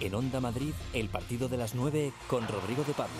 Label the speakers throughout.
Speaker 1: En Onda Madrid, el partido de las 9 con Rodrigo de Pablo.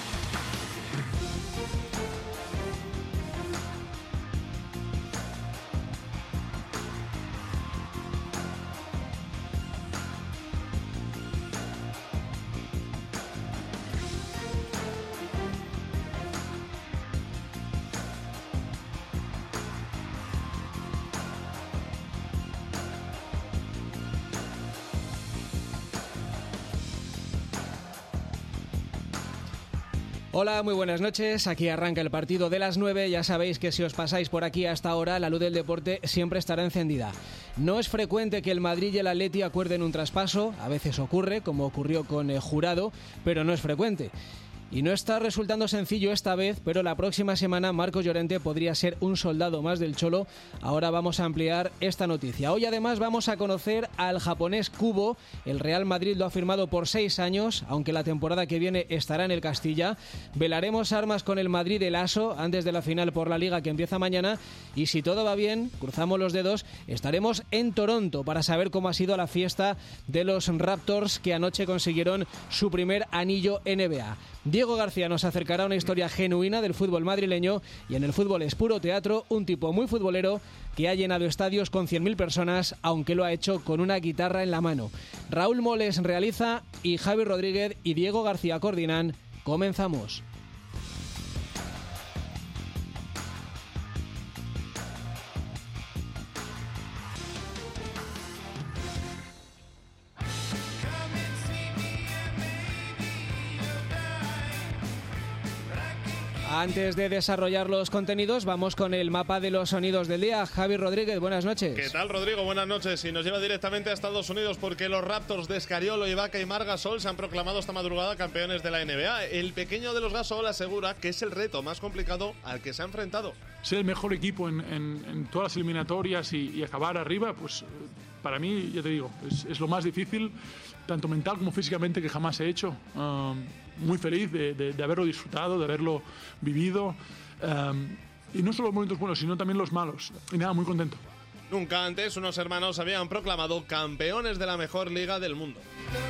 Speaker 2: Hola, muy buenas noches. Aquí arranca el partido de las 9. Ya sabéis que si os pasáis por aquí hasta ahora, la luz del deporte siempre estará encendida. No es frecuente que el Madrid y el Atleti acuerden un traspaso. A veces ocurre, como ocurrió con Jurado, pero no es frecuente. Y no está resultando sencillo esta vez, pero la próxima semana Marcos Llorente podría ser un soldado más del Cholo. Ahora vamos a ampliar esta noticia. Hoy además vamos a conocer al japonés Kubo. El Real Madrid lo ha firmado por 6 años, aunque la temporada que viene estará en el Castilla. Velaremos armas con el Madrid del ASO antes de la final por la Liga que empieza mañana. Y si todo va bien, cruzamos los dedos, estaremos en Toronto para saber cómo ha sido la fiesta de los Raptors que anoche consiguieron su primer anillo NBA. Diego García nos acercará a una historia genuina del fútbol madrileño y en el fútbol es puro teatro, un tipo muy futbolero que ha llenado estadios con 100.000 personas, aunque lo ha hecho con una guitarra en la mano. Raúl Moles realiza y Javi Rodríguez y Diego García coordinan. Comenzamos. Antes de desarrollar los contenidos, vamos con el mapa de los sonidos del día. Javi Rodríguez, buenas noches.
Speaker 3: ¿Qué tal, Rodrigo? Buenas noches. Y nos lleva directamente a Estados Unidos porque los Raptors de Escariolo, Ibaka y Marc Gasol se han proclamado esta madrugada campeones de la NBA. El pequeño de los Gasol asegura que es el reto más complicado al que se ha enfrentado.
Speaker 4: Ser el mejor equipo en todas las eliminatorias y acabar arriba, pues para mí, ya te digo, es lo más difícil, tanto mental como físicamente, que jamás he hecho. Muy feliz de haberlo disfrutado, de haberlo vivido. Y no solo los momentos buenos, sino también los malos. Y nada, muy contento.
Speaker 3: Nunca antes unos hermanos habían proclamado campeones de la mejor liga del mundo.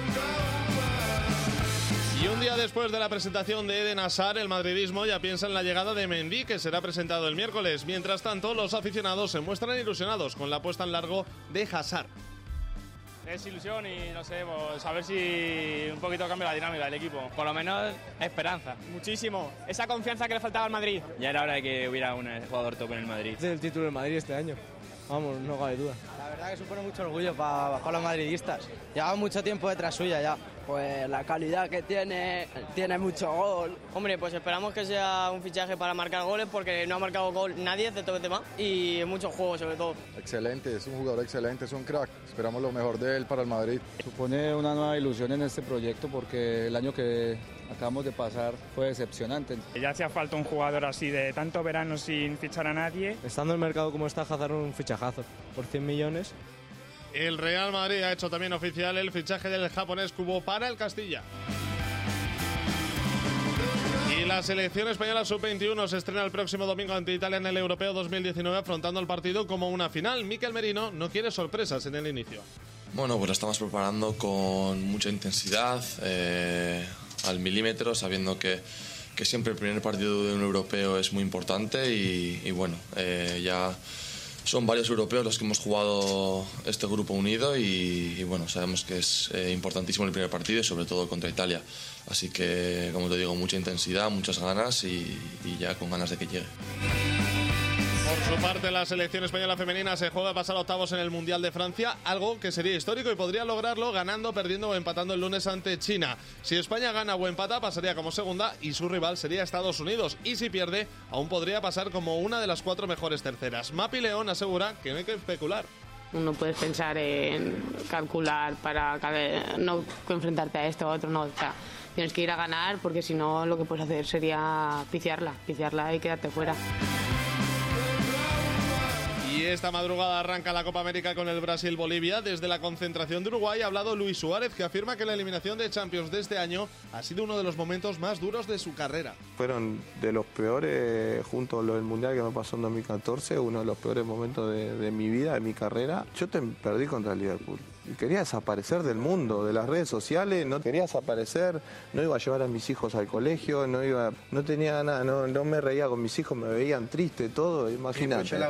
Speaker 3: Y un día después de la presentación de Eden Hazard, el madridismo ya piensa en la llegada de Mendy, que será presentado el miércoles. Mientras tanto, los aficionados se muestran ilusionados con la puesta en largo de Hazard.
Speaker 5: Es ilusión y no sé, pues a ver si un poquito cambia la dinámica del equipo. Por lo menos esperanza.
Speaker 6: Muchísimo. Esa confianza que le faltaba al Madrid.
Speaker 5: Ya era hora de que hubiera un jugador top en el Madrid.
Speaker 7: Este es el título del Madrid este año. Vamos, no cabe duda.
Speaker 8: La verdad que supone mucho orgullo para los madridistas. Lleva mucho tiempo detrás suya ya. Pues la calidad que tiene mucho gol.
Speaker 6: Hombre, pues esperamos que sea un fichaje para marcar goles porque no ha marcado gol nadie de todo tema y muchos juegos sobre todo.
Speaker 9: Excelente, es un jugador excelente, es un crack. Esperamos lo mejor de él para el Madrid.
Speaker 10: Supone una nueva ilusión en este proyecto porque el año que acabamos de pasar fue decepcionante.
Speaker 11: Ya hacía falta un jugador así de tanto verano sin fichar a nadie.
Speaker 7: Estando el mercado como está, Hazard un fichajazo por 100 millones.
Speaker 3: El Real Madrid ha hecho también oficial el fichaje del japonés Kubo para el Castilla. Y la selección española sub-21 se estrena el próximo domingo ante Italia en el Europeo 2019, afrontando el partido como una final. Mikel Merino no quiere sorpresas en el inicio.
Speaker 12: Bueno, pues la estamos preparando con mucha intensidad, al milímetro, sabiendo que siempre el primer partido de un europeo es muy importante y bueno, ya son varios europeos los que hemos jugado este grupo unido y bueno, sabemos que es importantísimo el primer partido y sobre todo contra Italia. Así que, como te digo, mucha intensidad, muchas ganas y ya con ganas de que llegue.
Speaker 3: Por su parte, la selección española femenina se juega a pasar a octavos en el Mundial de Francia, algo que sería histórico y podría lograrlo ganando, perdiendo o empatando el lunes ante China. Si España gana o empata, pasaría como segunda y su rival sería Estados Unidos. Y si pierde, aún podría pasar como una de las 4 mejores terceras. Mapi León asegura que no hay que especular.
Speaker 13: No puedes pensar en calcular para no enfrentarte a esto o a otro, no. O sea, tienes que ir a ganar porque si no lo que puedes hacer sería piciarla y quedarte fuera.
Speaker 3: Y esta madrugada arranca la Copa América con el Brasil-Bolivia. Desde la concentración de Uruguay ha hablado Luis Suárez, que afirma que la eliminación de Champions de este año ha sido uno de los momentos más duros de su carrera.
Speaker 14: Fueron de los peores, junto a lo del Mundial que me pasó en 2014, uno de los peores momentos de mi vida, de mi carrera. Yo perdí contra el Liverpool. quería desaparecer del mundo, de las redes sociales, no quería desaparecer, no iba a llevar a mis hijos al colegio, no tenía nada, no me reía con mis hijos, me veían triste, todo, imagínate.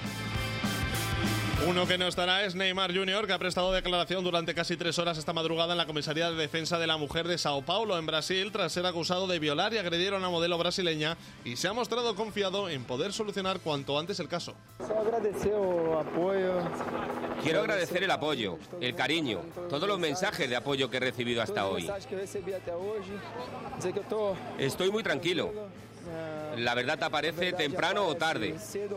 Speaker 3: Uno que no estará es Neymar Jr., que ha prestado declaración durante casi 3 horas esta madrugada en la Comisaría de Defensa de la Mujer de Sao Paulo, en Brasil, tras ser acusado de violar y agredir a una modelo brasileña, y se ha mostrado confiado en poder solucionar cuanto antes el caso.
Speaker 15: Quiero agradecer el apoyo, el cariño, todos los mensajes de apoyo que he recibido hasta hoy. Estoy muy tranquilo. La verdad aparece temprano o tarde.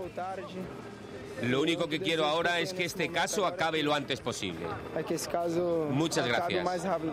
Speaker 15: Lo único que quiero ahora es que este caso acabe lo antes posible. Muchas gracias.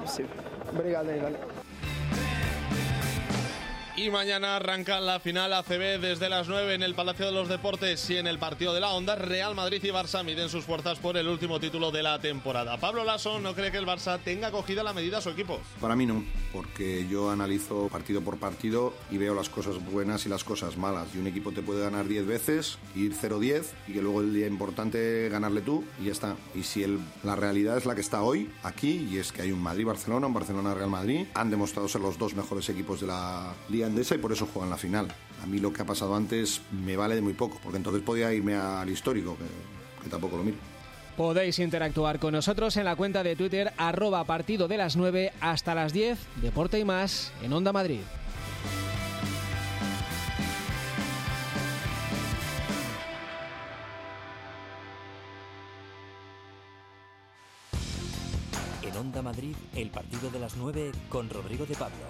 Speaker 3: Y mañana arranca la final ACB desde las 9 en el Palacio de los Deportes y en el partido de la Onda. Real Madrid y Barça miden sus fuerzas por el último título de la temporada. Pablo Laso no cree que el Barça tenga cogida la medida a su equipo.
Speaker 16: Para mí no, porque yo analizo partido por partido y veo las cosas buenas y las cosas malas. Y un equipo te puede ganar 10 veces, ir 0-10 y que luego el día importante ganarle tú y ya está. Y si la realidad es la que está hoy aquí, y es que hay un Madrid-Barcelona, un Barcelona-Real Madrid, han demostrado ser los dos mejores equipos de la Liga Endesa y por eso juegan la final. A mí lo que ha pasado antes me vale de muy poco, porque entonces podía irme al histórico, que tampoco lo miro.
Speaker 2: Podéis interactuar con nosotros en la cuenta de Twitter @partido de las 9 hasta las 10, Deporte y más en Onda Madrid.
Speaker 1: En Onda Madrid, el partido de las 9 con Rodrigo de Pablo.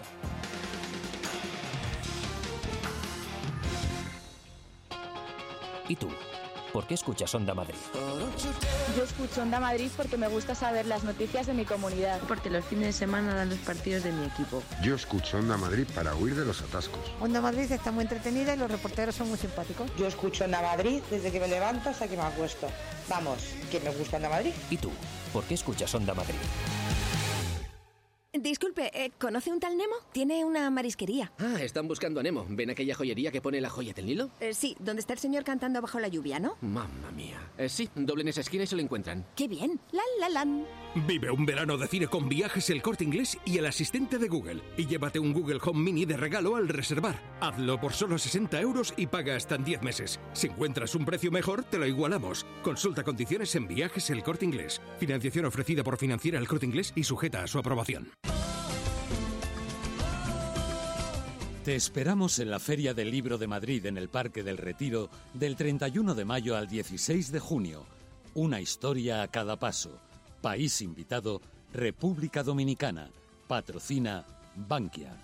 Speaker 1: ¿Y tú? ¿Por qué escuchas Onda Madrid?
Speaker 17: Yo escucho Onda Madrid porque me gusta saber las noticias de mi comunidad.
Speaker 18: Porque los fines de semana dan los partidos de mi equipo.
Speaker 19: Yo escucho Onda Madrid para huir de los atascos.
Speaker 20: Onda Madrid está muy entretenida y los reporteros son muy simpáticos.
Speaker 21: Yo escucho Onda Madrid desde que me levanto hasta que me acuesto. Vamos, que me gusta Onda Madrid.
Speaker 1: ¿Y tú? ¿Por qué escuchas Onda Madrid?
Speaker 22: Disculpe, ¿conoce un tal Nemo? Tiene una marisquería.
Speaker 23: Ah, están buscando a Nemo. ¿Ven aquella joyería que pone la joya del Nilo?
Speaker 22: Sí, donde está el señor cantando bajo la lluvia, ¿no?
Speaker 23: Mamma mía. Sí, doblen esa esquina y se lo encuentran.
Speaker 22: ¡Qué bien! ¡Lan!
Speaker 24: Vive un verano de cine con Viajes El Corte Inglés y el asistente de Google. Y llévate un Google Home Mini de regalo al reservar. Hazlo por solo 60 € y paga hasta en 10 meses. Si encuentras un precio mejor, te lo igualamos. Consulta condiciones en Viajes El Corte Inglés. Financiación ofrecida por Financiera El Corte Inglés y sujeta a su aprobación.
Speaker 25: Te esperamos en la Feria del Libro de Madrid en el Parque del Retiro del 31 de mayo al 16 de junio. Una historia a cada paso. País invitado, República Dominicana. Patrocina Bankia.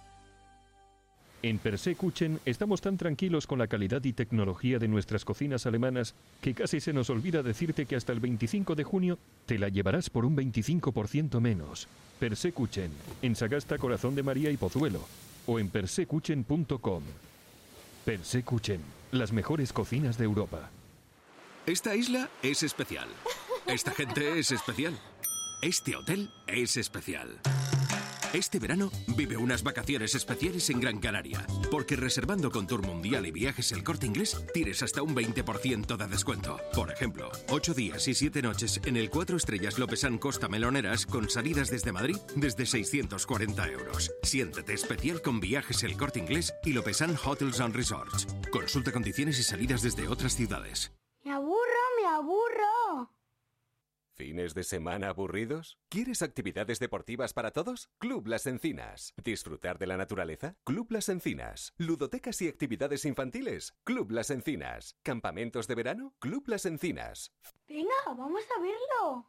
Speaker 26: En Persekuchen estamos tan tranquilos con la calidad y tecnología de nuestras cocinas alemanas que casi se nos olvida decirte que hasta el 25 de junio te la llevarás por un 25% menos. Persekuchen, en Sagasta, Corazón de María y Pozuelo. O en persekuchen.com. Persekuchen, las mejores cocinas de Europa.
Speaker 24: Esta isla es especial. Esta gente es especial. Este hotel es especial. Este verano vive unas vacaciones especiales en Gran Canaria, porque reservando con Tour Mundial y Viajes El Corte Inglés tienes hasta un 20% de descuento. Por ejemplo, 8 días y 7 noches en el 4 estrellas Lopesan Costa Meloneras con salidas desde Madrid desde 640 €. Siéntete especial con Viajes El Corte Inglés y Lopesan Hotels and Resorts. Consulta condiciones y salidas desde otras ciudades.
Speaker 27: ¡Me aburro!
Speaker 28: ¿Fines de semana aburridos? ¿Quieres actividades deportivas para todos? Club Las Encinas. ¿Disfrutar de la naturaleza? Club Las Encinas. ¿Ludotecas y actividades infantiles? Club Las Encinas. ¿Campamentos de verano? Club Las Encinas.
Speaker 27: Venga, vamos a verlo.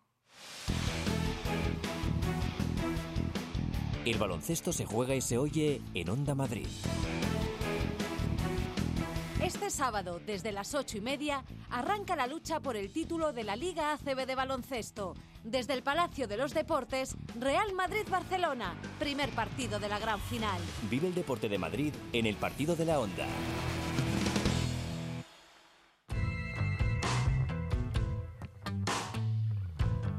Speaker 1: El baloncesto se juega y se oye en Onda Madrid.
Speaker 29: Este sábado, desde las 8:30, arranca la lucha por el título de la Liga ACB de baloncesto. Desde el Palacio de los Deportes, Real Madrid-Barcelona, primer partido de la gran final.
Speaker 1: Vive el deporte de Madrid en el partido de la Onda.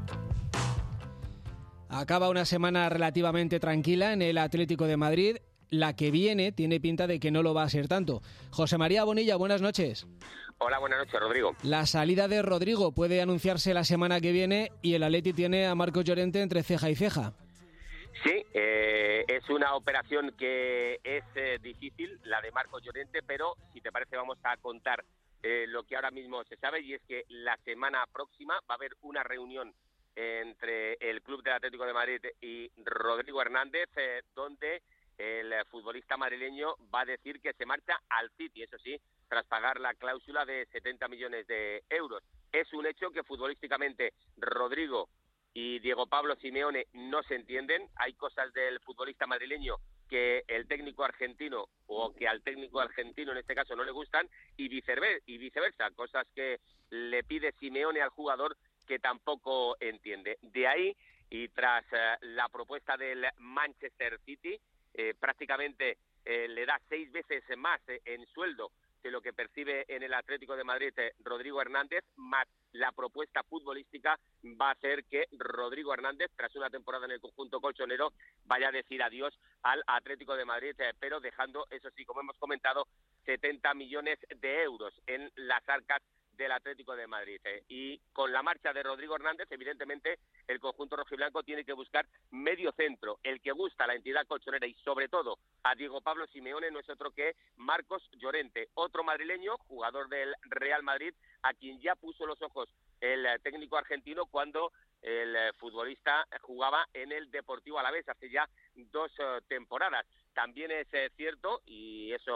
Speaker 2: Acaba una semana relativamente tranquila en el Atlético de Madrid. la que viene tiene pinta de que no lo va a ser tanto. José María Bonilla, buenas noches.
Speaker 15: Hola, buenas noches, Rodrigo.
Speaker 2: La salida de Rodrigo puede anunciarse la semana que viene y el Atleti tiene a Marcos Llorente entre ceja y ceja.
Speaker 15: Sí, es una operación que es difícil, la de Marcos Llorente, pero si te parece vamos a contar lo que ahora mismo se sabe, y es que la semana próxima va a haber una reunión entre el Club del Atlético de Madrid y Rodrigo Hernández, donde el futbolista madrileño va a decir que se marcha al City, eso sí, tras pagar la cláusula de 70 millones de euros. Es un hecho que futbolísticamente Rodrigo y Diego Pablo Simeone no se entienden. Hay cosas del futbolista madrileño que el técnico argentino, o que al técnico argentino en este caso no le gustan, y viceversa, cosas que le pide Simeone al jugador que tampoco entiende. De ahí, y tras la propuesta del Manchester City, prácticamente le da 6 veces más en sueldo que lo que percibe en el Atlético de Madrid Rodrigo Hernández, más la propuesta futbolística va a hacer que Rodrigo Hernández, tras una temporada en el conjunto colchonero, vaya a decir adiós al Atlético de Madrid, pero dejando, eso sí, como hemos comentado, 70 millones de euros en las arcas del Atlético de Madrid. Y con la marcha de Rodrigo Hernández, evidentemente, el conjunto rojiblanco tiene que buscar medio centro. El que gusta a la entidad colchonera y, sobre todo, a Diego Pablo Simeone no es otro que Marcos Llorente, otro madrileño, jugador del Real Madrid, a quien ya puso los ojos el técnico argentino cuando el futbolista jugaba en el Deportivo Alavés hace ya 2 temporadas. También es cierto, y eso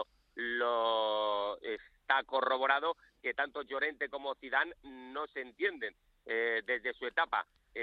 Speaker 15: lo está corroborado, que tanto Llorente como Zidane no se entienden desde su etapa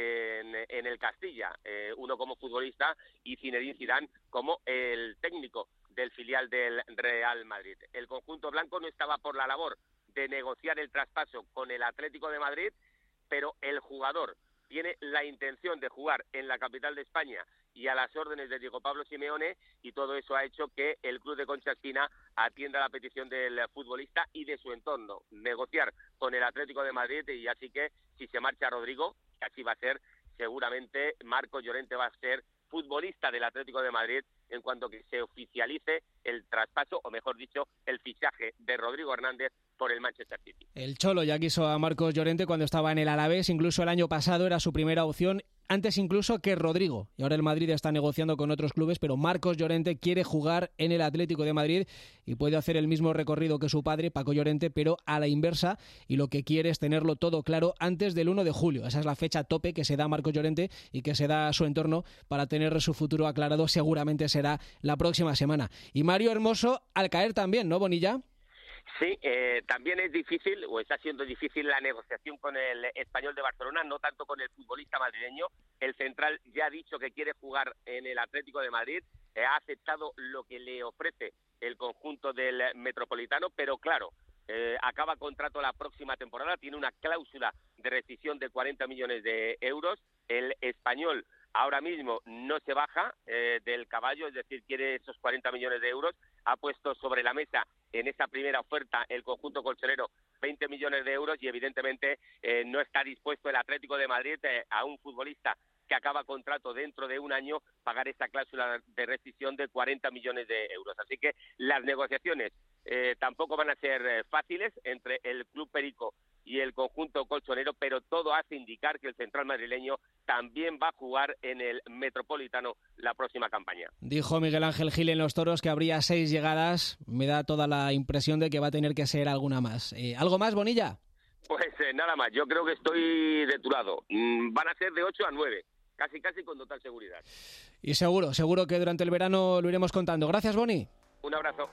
Speaker 15: en el Castilla, uno como futbolista y Zinedine Zidane como el técnico del filial del Real Madrid. El conjunto blanco no estaba por la labor de negociar el traspaso con el Atlético de Madrid, pero el jugador tiene la intención de jugar en la capital de España y a las órdenes de Diego Pablo Simeone, y todo eso ha hecho que el club de Concha Espina atienda la petición del futbolista y de su entorno, negociar con el Atlético de Madrid, y así que si se marcha Rodrigo, que así va a ser, seguramente Marcos Llorente va a ser futbolista del Atlético de Madrid en cuanto que se oficialice el traspaso, o mejor dicho, el fichaje de Rodrigo Hernández por el Manchester City.
Speaker 2: El Cholo ya quiso a Marcos Llorente cuando estaba en el Alavés, incluso el año pasado era su primera opción, antes incluso que Rodrigo. Y ahora el Madrid está negociando con otros clubes, pero Marcos Llorente quiere jugar en el Atlético de Madrid y puede hacer el mismo recorrido que su padre, Paco Llorente, pero a la inversa, y lo que quiere es tenerlo todo claro antes del 1 de julio. Esa es la fecha tope que se da a Marcos Llorente y que se da a su entorno para tener su futuro aclarado. Seguramente será la próxima semana. Y Mario Hermoso al caer también, ¿no, Bonilla?
Speaker 15: Sí, también es difícil, o está siendo difícil, la negociación con el Español de Barcelona, no tanto con el futbolista madrileño. El central ya ha dicho que quiere jugar en el Atlético de Madrid, ha aceptado lo que le ofrece el conjunto del Metropolitano, pero claro, acaba contrato la próxima temporada, tiene una cláusula de rescisión de 40 millones de euros. El Español ahora mismo no se baja del caballo, es decir, quiere esos 40 millones de euros. Ha puesto sobre la mesa en esa primera oferta el conjunto colchonero 20 millones de euros y evidentemente no está dispuesto el Atlético de Madrid a un futbolista que acaba contrato dentro de un año pagar esa cláusula de rescisión de 40 millones de euros. Así que las negociaciones tampoco van a ser fáciles entre el Club Perico y el conjunto colchonero, pero todo hace indicar que el central madrileño también va a jugar en el Metropolitano la próxima campaña.
Speaker 2: Dijo Miguel Ángel Gil en Los Toros que habría 6 llegadas. Me da toda la impresión de que va a tener que ser alguna más. ¿Algo más, Bonilla?
Speaker 15: Pues nada más, yo creo que estoy de tu lado. Van a ser de 8 a 9, casi con total seguridad.
Speaker 2: Y seguro que durante el verano lo iremos contando. Gracias, Boni.
Speaker 15: Un abrazo.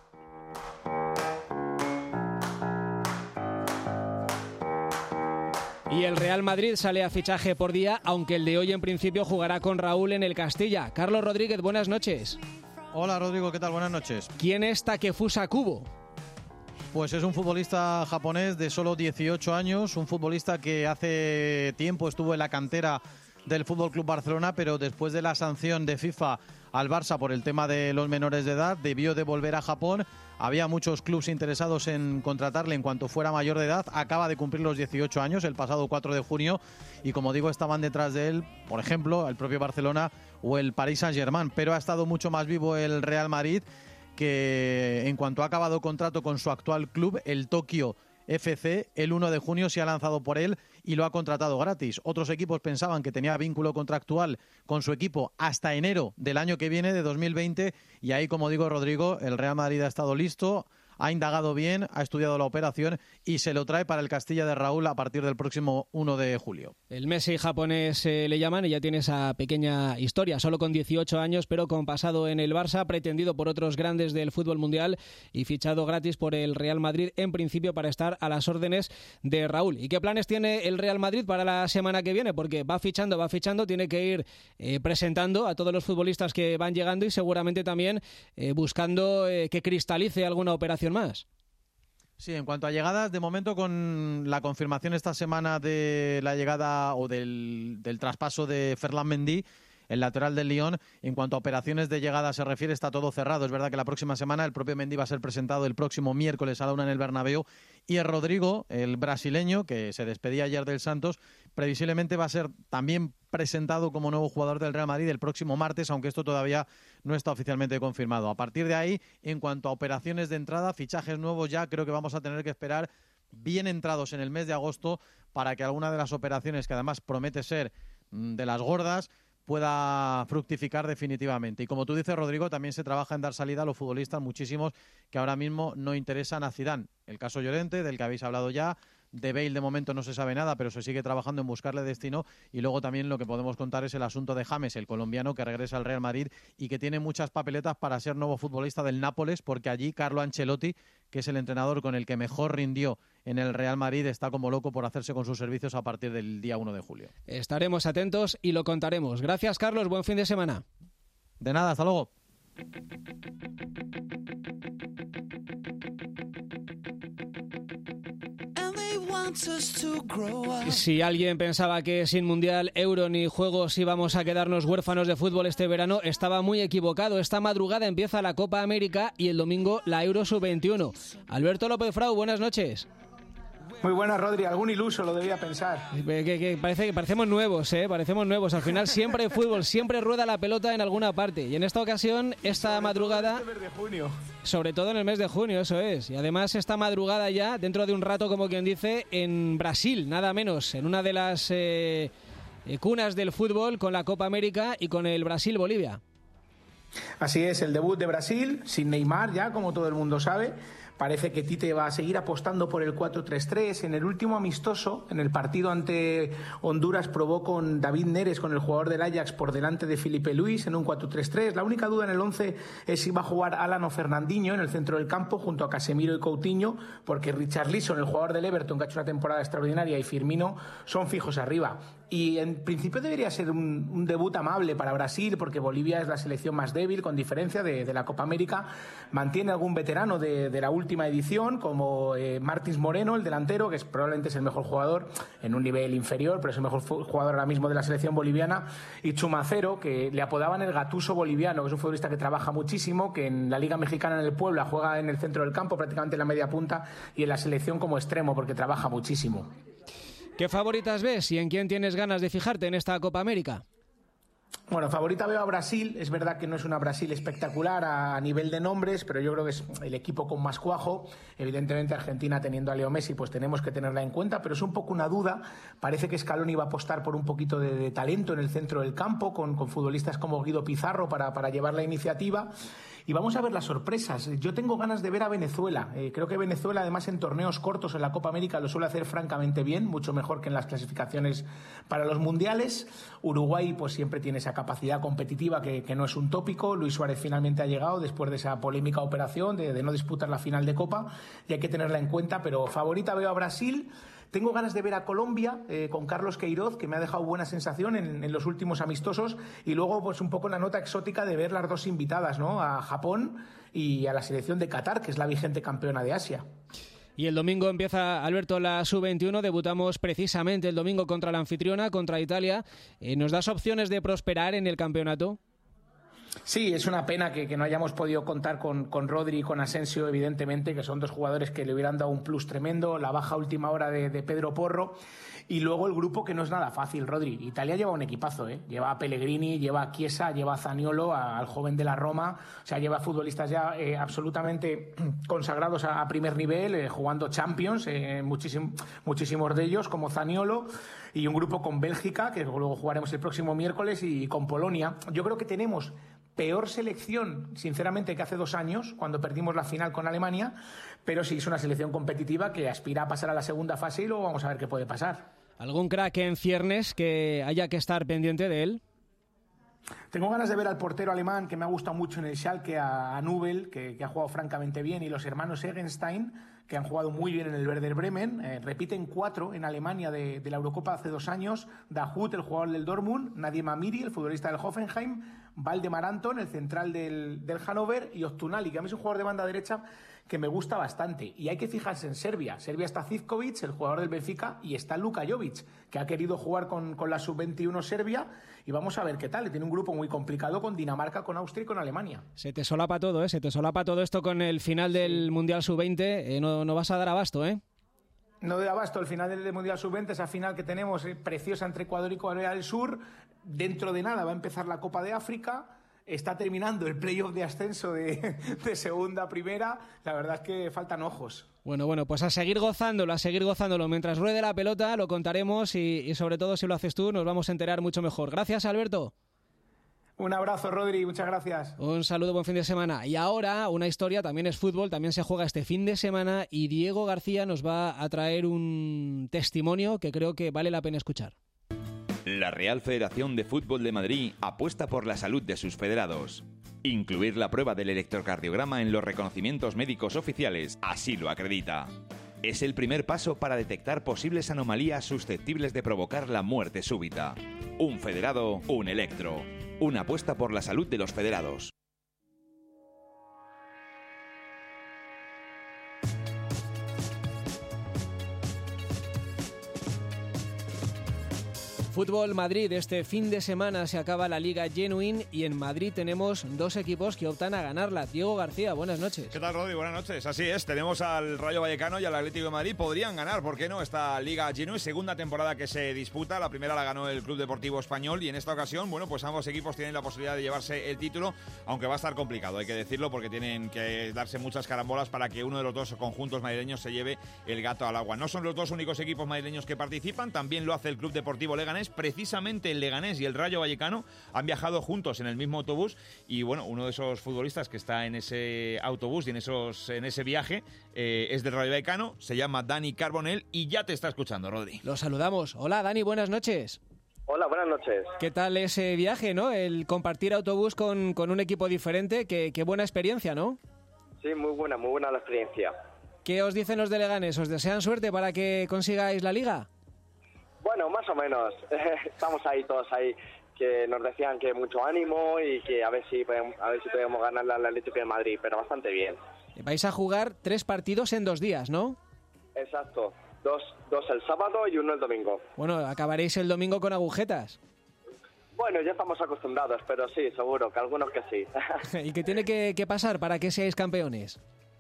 Speaker 2: Y el Real Madrid sale a fichaje por día, aunque el de hoy en principio jugará con Raúl en el Castilla. Carlos Rodríguez, buenas noches.
Speaker 4: Hola Rodrigo, ¿qué tal? Buenas noches.
Speaker 2: ¿Quién es Takefusa Kubo?
Speaker 4: Pues es un futbolista japonés de solo 18 años, un futbolista que hace tiempo estuvo en la cantera del FC Barcelona, pero después de la sanción de FIFA al Barça por el tema de los menores de edad, debió de volver a Japón. Había muchos clubes interesados en contratarle en cuanto fuera mayor de edad. Acaba de cumplir los 18 años el pasado 4 de junio y, como digo, estaban detrás de él, por ejemplo, el propio Barcelona o el Paris Saint-Germain. Pero ha estado mucho más vivo el Real Madrid, que en cuanto ha acabado contrato con su actual club, el Tokio FC, el 1 de junio se ha lanzado por él y lo ha contratado gratis. Otros equipos pensaban que tenía vínculo contractual con su equipo hasta enero del año que viene, de 2020, y ahí, como digo, Rodrigo, el Real Madrid ha estado listo, ha indagado bien, ha estudiado la operación y se lo trae para el Castilla de Raúl a partir del próximo 1 de julio.
Speaker 2: El Messi japonés le llaman, y ya tiene esa pequeña historia, solo con 18 años, pero con pasado en el Barça, pretendido por otros grandes del fútbol mundial y fichado gratis por el Real Madrid, en principio para estar a las órdenes de Raúl. ¿Y qué planes tiene el Real Madrid para la semana que viene? Porque va fichando, tiene que ir presentando a todos los futbolistas que van llegando y seguramente también buscando que cristalice alguna operación más.
Speaker 4: Sí, en cuanto a llegadas, de momento con la confirmación esta semana de la llegada o del traspaso de Ferland Mendy, el lateral del Lyon, en cuanto a operaciones de llegada se refiere, está todo cerrado. Es verdad que la próxima semana el propio Mendy va a ser presentado el próximo miércoles a la 1 en el Bernabéu, y el Rodrigo, el brasileño, que se despedía ayer del Santos, previsiblemente va a ser también presentado como nuevo jugador del Real Madrid el próximo martes, aunque esto todavía no está oficialmente confirmado. A partir de ahí, en cuanto a operaciones de entrada, fichajes nuevos, ya creo que vamos a tener que esperar bien entrados en el mes de agosto para que alguna de las operaciones, que además promete ser de las gordas, pueda fructificar definitivamente. Y como tú dices, Rodrigo, también se trabaja en dar salida a los futbolistas, muchísimos que ahora mismo no interesan a Zidane. El caso Llorente, del que habéis hablado ya. De Bale de momento no se sabe nada, pero se sigue trabajando en buscarle destino. Y luego también lo que podemos contar es el asunto de James, el colombiano que regresa al Real Madrid y que tiene muchas papeletas para ser nuevo futbolista del Nápoles, porque allí Carlo Ancelotti, que es el entrenador con el que mejor rindió en el Real Madrid, está como loco por hacerse con sus servicios a partir del día 1 de julio.
Speaker 2: Estaremos atentos y lo contaremos. Gracias, Carlos. Buen fin de semana.
Speaker 4: De nada, hasta luego.
Speaker 2: Si alguien pensaba que sin Mundial, Euro ni Juegos íbamos a quedarnos huérfanos de fútbol este verano, estaba muy equivocado. Esta madrugada empieza la Copa América y el domingo la Euro Sub-21. Alberto López Frau, buenas noches.
Speaker 5: Muy buenas, Rodri. Algún iluso lo debía pensar.
Speaker 2: Parece que parecemos nuevos, parecemos nuevos. Al final siempre hay fútbol, siempre rueda la pelota en alguna parte. Y en esta ocasión, esta madrugada, sobre todo en el mes de junio, eso es. Y además esta madrugada ya, dentro de un rato, como quien dice, en Brasil, nada menos, en una de las cunas del fútbol, con la Copa América y con el Brasil-Bolivia.
Speaker 5: Así es, el debut de Brasil, sin Neymar ya, como todo el mundo sabe. Parece que Tite va a seguir apostando por el 4-3-3. En el último amistoso, en el partido ante Honduras, probó con David Neres, con el jugador del Ajax, por delante de Felipe Luis en un 4-3-3. La única duda en el 11 es si va a jugar Alan o Fernandinho en el centro del campo junto a Casemiro y Coutinho, porque Richarlison, el jugador del Everton, que ha hecho una temporada extraordinaria, y Firmino son fijos arriba. Y en principio debería ser un debut amable para Brasil, porque Bolivia es la selección más débil, con diferencia de la Copa América. Mantiene algún veterano de la última edición, como Martins Moreno, el delantero, que probablemente es el mejor jugador en un nivel inferior, pero es el mejor jugador ahora mismo de la selección boliviana. Y Chumacero, que le apodaban el Gatuso boliviano, que es un futbolista que trabaja muchísimo, que en la Liga Mexicana en el Puebla juega en el centro del campo, prácticamente en la media punta, y en la selección como extremo, porque trabaja muchísimo.
Speaker 2: ¿Qué favoritas ves y en quién tienes ganas de fijarte en esta Copa América?
Speaker 5: Bueno, favorita veo a Brasil. Es verdad que no es una Brasil espectacular a nivel de nombres, pero yo creo que es el equipo con más cuajo. Evidentemente Argentina, teniendo a Leo Messi, pues tenemos que tenerla en cuenta, pero es un poco una duda. Parece que Scaloni va a apostar por un poquito de talento en el centro del campo, con futbolistas como Guido Pizarro para llevar la iniciativa. Y vamos a ver las sorpresas. Yo tengo ganas de ver a Venezuela. Creo que Venezuela, además, en torneos cortos en la Copa América lo suele hacer francamente bien, mucho mejor que en las clasificaciones para los mundiales. Uruguay pues siempre tiene esa capacidad competitiva que no es un tópico. Luis Suárez finalmente ha llegado después de esa polémica operación de no disputar la final de Copa, y hay que tenerla en cuenta, pero favorita veo a Brasil. Tengo ganas de ver a Colombia con Carlos Queiroz, que me ha dejado buena sensación en los últimos amistosos, y luego pues un poco la nota exótica de ver las dos invitadas, ¿no? A Japón y a la selección de Qatar, que es la vigente campeona de Asia.
Speaker 2: Y el domingo empieza, Alberto, la Sub-21. Debutamos precisamente el domingo contra la anfitriona, contra Italia. ¿Nos das opciones de prosperar en el campeonato?
Speaker 5: Sí, es una pena que no hayamos podido contar con Rodri y con Asensio, evidentemente, que son dos jugadores que le hubieran dado un plus tremendo, la baja última hora de Pedro Porro, y luego el grupo que no es nada fácil, Rodri. Italia lleva un equipazo, lleva a Pellegrini, lleva a Chiesa, lleva a Zaniolo, al joven de la Roma, o sea, lleva futbolistas ya absolutamente consagrados a primer nivel, jugando Champions, muchísimos de ellos, como Zaniolo, y un grupo con Bélgica, que luego jugaremos el próximo miércoles, y con Polonia. Yo creo que tenemos peor selección, sinceramente, que hace 2 años, cuando perdimos la final con Alemania, pero sí es una selección competitiva que aspira a pasar a la segunda fase y luego vamos a ver qué puede pasar.
Speaker 2: ¿Algún crack en ciernes que haya que estar pendiente de él?
Speaker 5: Tengo ganas de ver al portero alemán, que me ha gustado mucho en el Schalke, a Nubel, que ha jugado francamente bien, y los hermanos Egenstein, que han jugado muy bien en el Werder Bremen. Repiten 4 en Alemania de la Eurocopa hace 2 años. Dahoud, el jugador del Dortmund, Nadim Amiri, el futbolista del Hoffenheim, Valdemar Anton, el central del Hannover, y Öztunali, que a mí es un jugador de banda derecha que me gusta bastante. Y hay que fijarse en Serbia. Serbia está Zivkovic, el jugador del Benfica, y está Luka Jovic, que ha querido jugar con la sub-21 Serbia, y vamos a ver qué tal. Tiene un grupo muy complicado con Dinamarca, con Austria y con Alemania.
Speaker 2: Se te solapa todo, se te solapa todo esto con el final del Mundial Sub-20. No vas a dar abasto,
Speaker 5: No doy abasto. El final del Mundial Sub-20, esa final que tenemos preciosa entre Ecuador y Corea del Sur. Dentro de nada va a empezar la Copa de África. Está terminando el playoff de ascenso de segunda a primera. La verdad es que faltan ojos.
Speaker 2: Bueno, pues a seguir gozándolo. Mientras ruede la pelota lo contaremos y sobre todo si lo haces tú nos vamos a enterar mucho mejor. Gracias, Alberto.
Speaker 5: Un abrazo, Rodri, muchas gracias.
Speaker 2: Un saludo, buen fin de semana. Y ahora una historia, también es fútbol, también se juega este fin de semana y Diego García nos va a traer un testimonio que creo que vale la pena escuchar.
Speaker 6: La Real Federación de Fútbol de Madrid apuesta por la salud de sus federados. Incluir la prueba del electrocardiograma en los reconocimientos médicos oficiales así lo acredita. Es el primer paso para detectar posibles anomalías susceptibles de provocar la muerte súbita. Un federado, un electro. Una apuesta por la salud de los federados.
Speaker 2: Fútbol Madrid, este fin de semana se acaba la Liga Genuine y en Madrid tenemos 2 equipos que optan a ganarla. Diego García, buenas noches.
Speaker 7: ¿Qué tal, Rodri? Buenas noches. Así es, tenemos al Rayo Vallecano y al Atlético de Madrid. Podrían ganar, ¿por qué no? Esta Liga Genuine, segunda temporada que se disputa. La primera la ganó el Club Deportivo Español y en esta ocasión, pues ambos equipos tienen la posibilidad de llevarse el título, aunque va a estar complicado, hay que decirlo, porque tienen que darse muchas carambolas para que uno de los 2 conjuntos madrileños se lleve el gato al agua. No son los 2 únicos equipos madrileños que participan, también lo hace el Club Deportivo Leganés. Precisamente el Leganés y el Rayo Vallecano han viajado juntos en el mismo autobús y uno de esos futbolistas que está en ese autobús y en ese viaje es del Rayo Vallecano, se llama Dani Carbonell y ya te está escuchando, Rodri.
Speaker 2: Lo saludamos. Hola, Dani, buenas noches.
Speaker 8: Hola, buenas noches.
Speaker 2: ¿Qué tal ese viaje, no? El compartir autobús con un equipo diferente, qué buena experiencia, ¿no?
Speaker 8: Sí, muy buena la experiencia.
Speaker 2: ¿Qué os dicen los de Leganés? ¿Os desean suerte para que consigáis la Liga?
Speaker 8: Bueno, más o menos. Estamos todos ahí, que nos decían que mucho ánimo y que a ver si podemos ganar al Atlético de Madrid, pero bastante bien.
Speaker 2: Vais a jugar 3 partidos en 2 días, ¿no?
Speaker 8: Exacto. 2 el sábado y 1 el domingo.
Speaker 2: Bueno, acabaréis el domingo con agujetas.
Speaker 8: Bueno, ya estamos acostumbrados, pero sí, seguro que algunos que sí.
Speaker 2: ¿Y qué tiene que pasar para que seáis campeones?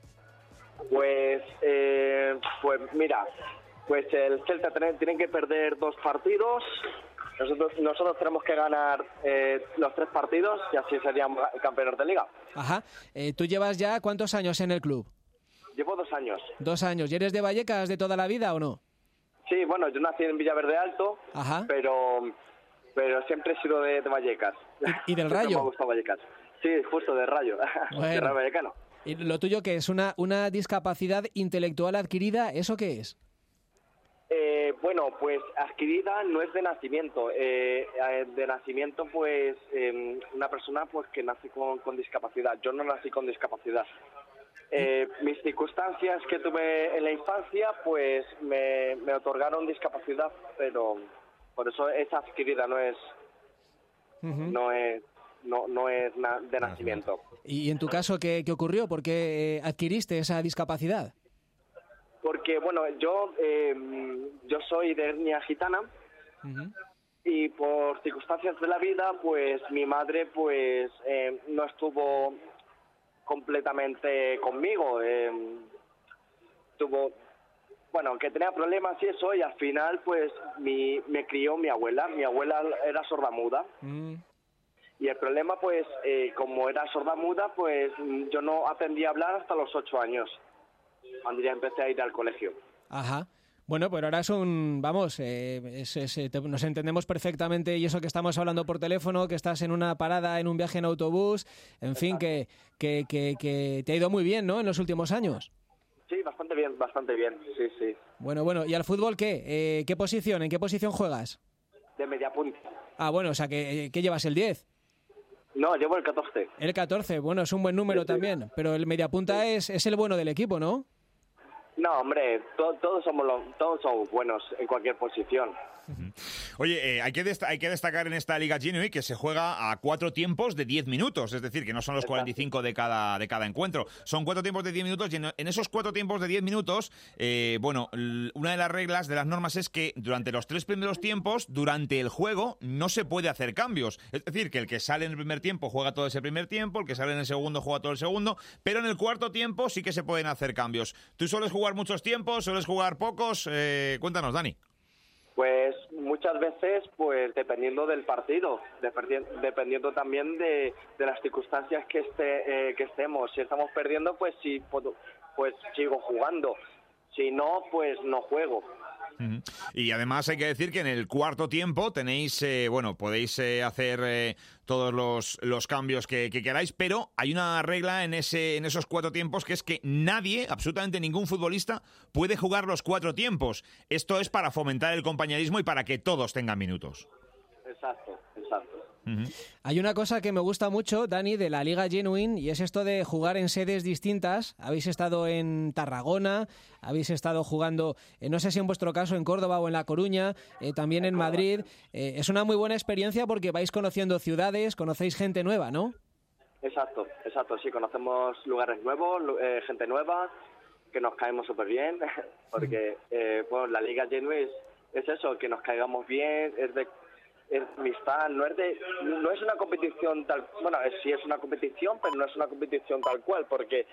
Speaker 8: Pues mira... Pues el Celta tiene que perder 2 partidos. Nosotros tenemos que ganar los 3 partidos y así seríamos campeones de Liga.
Speaker 2: Ajá. ¿Tú llevas ya cuántos años en el club?
Speaker 8: Llevo 2 años.
Speaker 2: 2 años. ¿Y eres de Vallecas de toda la vida o no?
Speaker 8: Sí, bueno, yo nací en Villaverde Alto,
Speaker 2: ajá,
Speaker 8: pero siempre he sido de Vallecas.
Speaker 2: ¿Y del Rayo?
Speaker 8: Me gusta Vallecas. Sí, justo del Rayo.
Speaker 2: Bueno.
Speaker 8: Del Rayo Vallecano.
Speaker 2: ¿Y lo tuyo qué es? ¿Una discapacidad intelectual adquirida? ¿Eso qué es?
Speaker 8: Bueno, pues adquirida no es de nacimiento. De nacimiento, pues, una persona pues que nace con discapacidad. Yo no nací con discapacidad. Mis circunstancias que tuve en la infancia, pues, me otorgaron discapacidad, pero por eso es adquirida, no es de nacimiento.
Speaker 2: ¿Y en tu caso qué ocurrió? ¿Por qué adquiriste esa discapacidad?
Speaker 8: Porque, bueno, yo soy de etnia gitana Y por circunstancias de la vida, pues mi madre pues no estuvo completamente conmigo. Que tenía problemas y eso, y al final pues me crió mi abuela. Mi abuela era sordamuda. Y el problema pues, como era sordamuda, pues yo no aprendí a hablar hasta los 8 años, cuando ya empecé a ir al colegio.
Speaker 2: Ajá. Bueno, pero ahora nos entendemos perfectamente, y eso que estamos hablando por teléfono, que estás en una parada, en un viaje en autobús, en fin, que te ha ido muy bien, ¿no?, en los últimos años.
Speaker 8: Sí, bastante bien, sí.
Speaker 2: Bueno, ¿y al fútbol qué? ¿En qué posición juegas?
Speaker 8: De media punta.
Speaker 2: Ah, bueno, o sea, ¿qué llevas, el 10?
Speaker 8: No, llevo el 14.
Speaker 2: El 14, bueno, es un buen número también, pero el mediapunta es el bueno del equipo, ¿no?
Speaker 8: No, hombre, todos somos buenos en cualquier posición.
Speaker 7: Oye, hay que destacar en esta Liga Ginui que se juega a 4 tiempos de 10 minutos, es decir, que no son los 45 de cada encuentro, son 4 tiempos de 10 minutos, y en esos 4 tiempos de 10 minutos, una de las reglas, de las normas, es que durante los 3 primeros tiempos, durante el juego, no se puede hacer cambios. Es decir, que el que sale en el primer tiempo juega todo ese primer tiempo, el que sale en el segundo juega todo el segundo, pero en el cuarto tiempo sí que se pueden hacer cambios. ¿Tú sueles jugar muchos tiempos, sueles jugar pocos? Cuéntanos, Dani.
Speaker 8: Pues muchas veces, pues dependiendo del partido, dependiendo también de las circunstancias que estemos. Si estamos perdiendo, pues sí, pues sigo jugando. Si no, pues no juego.
Speaker 7: Y además hay que decir que en el cuarto tiempo tenéis, podéis hacer todos los cambios que queráis, pero hay una regla en esos 4 tiempos, que es que nadie, absolutamente ningún futbolista, puede jugar los 4 tiempos. Esto es para fomentar el compañerismo y para que todos tengan minutos.
Speaker 8: Exacto.
Speaker 2: Hay una cosa que me gusta mucho, Dani, de la Liga Genuine, y es esto de jugar en sedes distintas. Habéis estado en Tarragona, habéis estado jugando, no sé si en vuestro caso en Córdoba o en La Coruña, también en Madrid. Es una muy buena experiencia porque vais conociendo ciudades, conocéis gente nueva, ¿no?
Speaker 8: Exacto, sí, conocemos lugares nuevos, gente nueva, que nos caemos súper bien, porque la Liga Genuine es eso, que nos caigamos bien, es amistad, no es una competición tal, sí es una competición, pero no es una competición tal cual, porque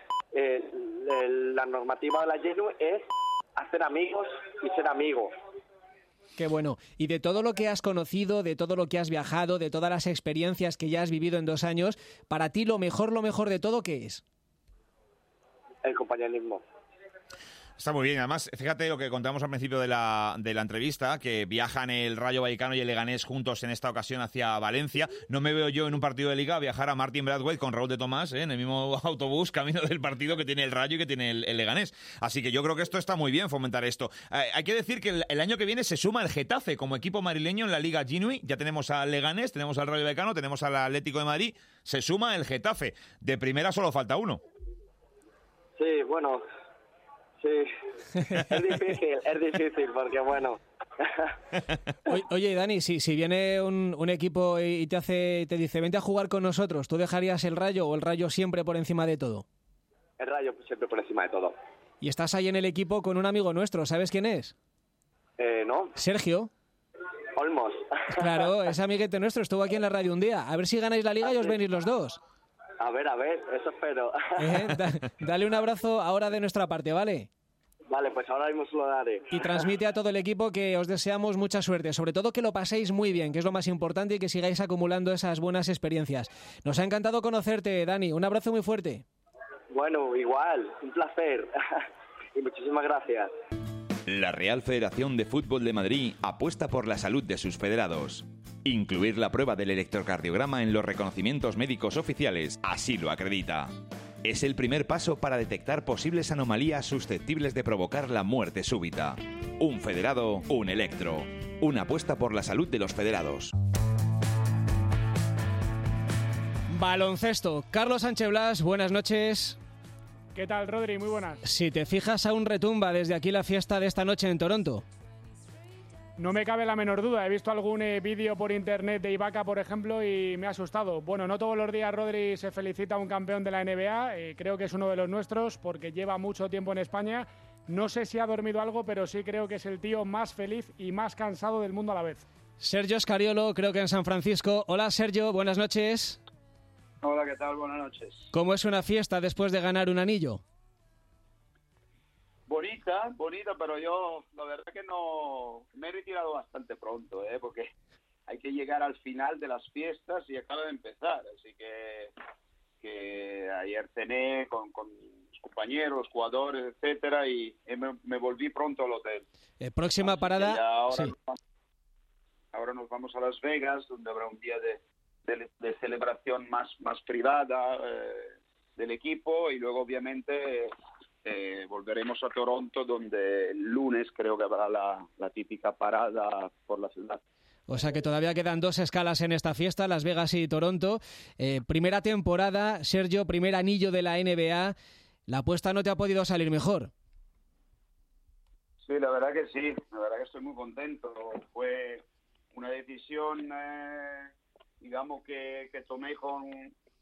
Speaker 8: la normativa de la Genu es hacer amigos y ser amigo.
Speaker 2: Qué bueno. Y de todo lo que has conocido, de todo lo que has viajado, de todas las experiencias que ya has vivido en 2 años, para ti lo mejor de todo, ¿qué es?
Speaker 8: El compañerismo.
Speaker 7: Está muy bien. Además, fíjate lo que contamos al principio de la entrevista, que viajan el Rayo Vallecano y el Leganés juntos en esta ocasión hacia Valencia. No me veo yo en un partido de Liga viajar a Martin Braithwaite con Raúl de Tomás en el mismo autobús camino del partido que tiene el Rayo y que tiene el Leganés. Así que yo creo que esto está muy bien, fomentar esto. Hay que decir que el año que viene se suma el Getafe como equipo madrileño en la Liga Ginui. Ya tenemos al Leganés, tenemos al Rayo Vallecano, tenemos al Atlético de Madrid. Se suma el Getafe. De primera solo falta uno.
Speaker 8: Sí, bueno... Sí, es difícil porque bueno.
Speaker 2: Oye, Dani, si viene un equipo y te dice vente a jugar con nosotros, ¿tú dejarías el Rayo o el Rayo siempre por encima de todo?
Speaker 8: El Rayo siempre por encima de todo.
Speaker 2: Y estás ahí en el equipo con un amigo nuestro, ¿sabes quién es?
Speaker 8: No.
Speaker 2: Sergio.
Speaker 8: Olmos.
Speaker 2: Claro, es amiguete nuestro, estuvo aquí en la radio un día. A ver si ganáis la Liga y os venís los dos.
Speaker 8: A ver, eso espero.
Speaker 2: Dale un abrazo ahora de nuestra parte, ¿vale?
Speaker 8: Vale, pues ahora mismo se lo daré.
Speaker 2: Y transmite a todo el equipo que os deseamos mucha suerte, sobre todo que lo paséis muy bien, que es lo más importante, y que sigáis acumulando esas buenas experiencias. Nos ha encantado conocerte, Dani. Un abrazo muy fuerte.
Speaker 8: Bueno, igual, un placer. Y muchísimas gracias.
Speaker 6: La Real Federación de Fútbol de Madrid apuesta por la salud de sus federados. Incluir la prueba del electrocardiograma en los reconocimientos médicos oficiales así lo acredita. Es el primer paso para detectar posibles anomalías susceptibles de provocar la muerte súbita. Un federado, un electro. Una apuesta por la salud de los federados.
Speaker 2: Baloncesto. Carlos Sánchez Blas, buenas noches.
Speaker 3: ¿Qué tal, Rodri? Muy buenas.
Speaker 2: Si te fijas, aún retumba desde aquí la fiesta de esta noche en Toronto.
Speaker 3: No me cabe la menor duda. He visto algún vídeo por internet de Ibaka, por ejemplo, y me ha asustado. Bueno, no todos los días, Rodri, se felicita a un campeón de la NBA. Creo que es uno de los nuestros porque lleva mucho tiempo en España. No sé si ha dormido algo, pero sí creo que es el tío más feliz y más cansado del mundo a la vez.
Speaker 2: Sergio Scariolo, creo que en San Francisco. Hola Sergio, buenas noches.
Speaker 9: Hola, ¿qué tal? Buenas noches.
Speaker 2: ¿Cómo es una fiesta después de ganar un anillo?
Speaker 9: Bonita, pero yo la verdad que no me he retirado bastante pronto, porque hay que llegar al final de las fiestas y acaba de empezar, así que ayer cené con mis compañeros, jugadores, etcétera, y me volví pronto al hotel.
Speaker 2: Próxima parada. Sí.
Speaker 9: Ahora nos vamos a Las Vegas, donde habrá un día de celebración más privada del equipo, y luego obviamente volveremos a Toronto, donde el lunes creo que habrá la típica parada por la ciudad.
Speaker 2: O sea que todavía quedan 2 escalas en esta fiesta, Las Vegas y Toronto. Primera temporada, Sergio, primer anillo de la NBA. La apuesta no te ha podido salir mejor.
Speaker 9: Sí, la verdad que sí. La verdad que estoy muy contento. Fue una decisión, digamos, que tomé con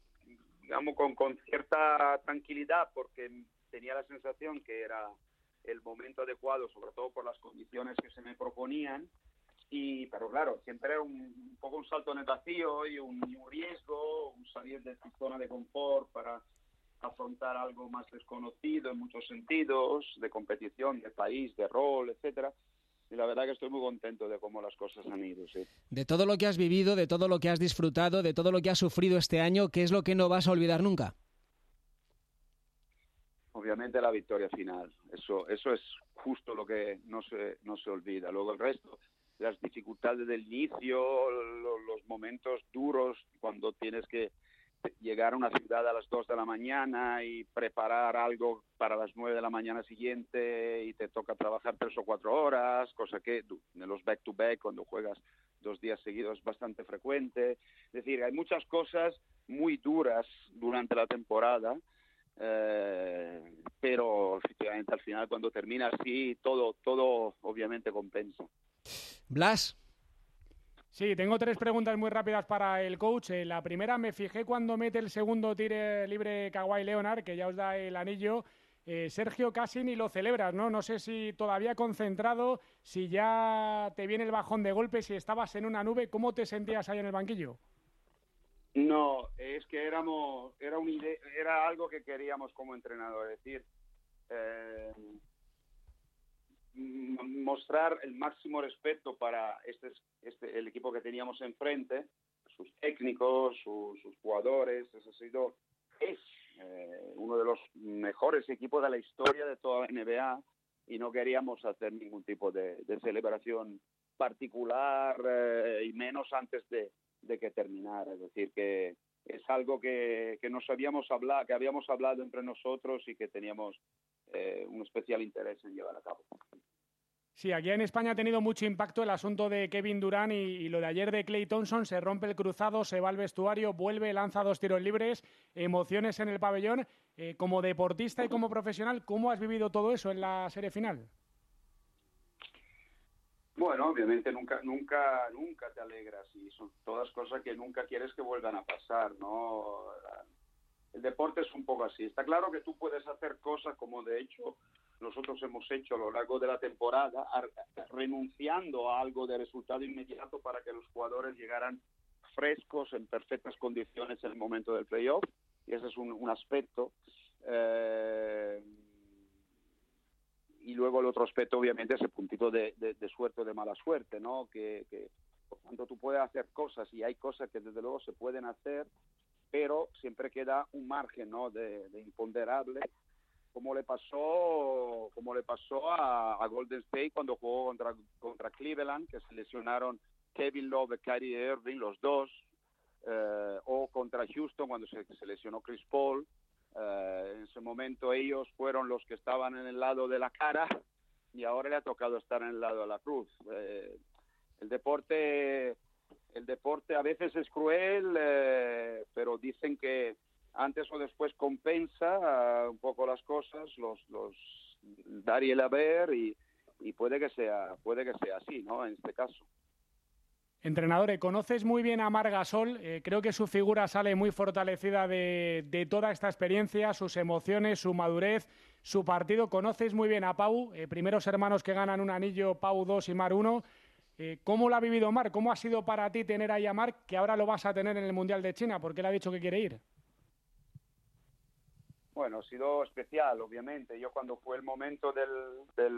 Speaker 9: cierta tranquilidad, porque tenía la sensación que era el momento adecuado, sobre todo por las condiciones que se me proponían. Pero claro, siempre era un poco un salto en el vacío y un riesgo, un salir de tu zona de confort para afrontar algo más desconocido en muchos sentidos, de competición, de país, de rol, etcétera. Y la verdad que estoy muy contento de cómo las cosas han ido, sí.
Speaker 2: De todo lo que has vivido, de todo lo que has disfrutado, de todo lo que has sufrido este año, ¿qué es lo que no vas a olvidar nunca?
Speaker 9: Obviamente la victoria final. Eso es justo lo que no se olvida. Luego el resto, las dificultades del inicio, los momentos duros cuando tienes que llegar a una ciudad a las 2 de la mañana y preparar algo para las 9 de la mañana siguiente y te toca trabajar 3 o 4 horas, cosa que en los back-to-back, cuando juegas 2 días seguidos, es bastante frecuente. Es decir, hay muchas cosas muy duras durante la temporada, pero efectivamente al final, cuando termina así, todo obviamente compensa.
Speaker 2: Blas.
Speaker 3: Sí, tengo 3 preguntas muy rápidas para el coach. La primera, me fijé cuando mete el segundo tiro libre Kawhi Leonard, que ya os da el anillo. Sergio, casi ni lo celebras, ¿no? No sé si todavía concentrado, si ya te viene el bajón de golpe, si estabas en una nube. ¿Cómo te sentías ahí en el banquillo?
Speaker 9: No, es que era algo que queríamos como entrenador, es decir, mostrar el máximo respeto para el equipo que teníamos enfrente, sus técnicos, sus jugadores. Es uno de los mejores equipos de la historia de toda la NBA, y no queríamos hacer ningún tipo de celebración particular, y menos antes de que terminara. Es decir, que es algo que habíamos hablado entre nosotros y que teníamos un especial interés en llevar a cabo.
Speaker 3: Sí, aquí en España ha tenido mucho impacto el asunto de Kevin Durant y lo de ayer de Klay Thompson. Se rompe el cruzado, se va al vestuario, vuelve, lanza 2 tiros libres, emociones en el pabellón. Como deportista y como profesional, ¿cómo has vivido todo eso en la serie final?
Speaker 9: Bueno, obviamente nunca te alegras, y son todas cosas que nunca quieres que vuelvan a pasar, ¿no? El deporte es un poco así. Está claro que tú puedes hacer cosas como de hecho nosotros hemos hecho a lo largo de la temporada, renunciando a algo de resultado inmediato para que los jugadores llegaran frescos, en perfectas condiciones en el momento del playoff, y ese es un aspecto. Y luego el otro aspecto, obviamente, es el puntito de suerte o de mala suerte, ¿no? Que por tanto tú puedes hacer cosas, y hay cosas que desde luego se pueden hacer, pero siempre queda un margen, ¿no? de imponderable, como le pasó a Golden State cuando jugó contra Cleveland, que se lesionaron Kevin Love y Kyrie Irving, los dos, o contra Houston cuando se lesionó Chris Paul. En ese momento ellos fueron los que estaban en el lado de la cara, y ahora le ha tocado estar en el lado de la cruz. El deporte a veces es cruel, pero dicen que antes o después compensa un poco las cosas, los dar y el haber, y puede que sea así, ¿no? En este caso.
Speaker 3: Entrenador, conoces muy bien a Marc Gasol. Creo que su figura sale muy fortalecida de toda esta experiencia, sus emociones, su madurez, su partido. Conoces muy bien a Pau, primeros hermanos que ganan un anillo, Pau 2 y Mar 1. ¿Cómo lo ha vivido Marc? ¿Cómo ha sido para ti tener ahí a Marc, que ahora lo vas a tener en el Mundial de China? Porque él ha dicho que quiere ir.
Speaker 9: Bueno, ha sido especial, obviamente. Yo cuando fue el momento de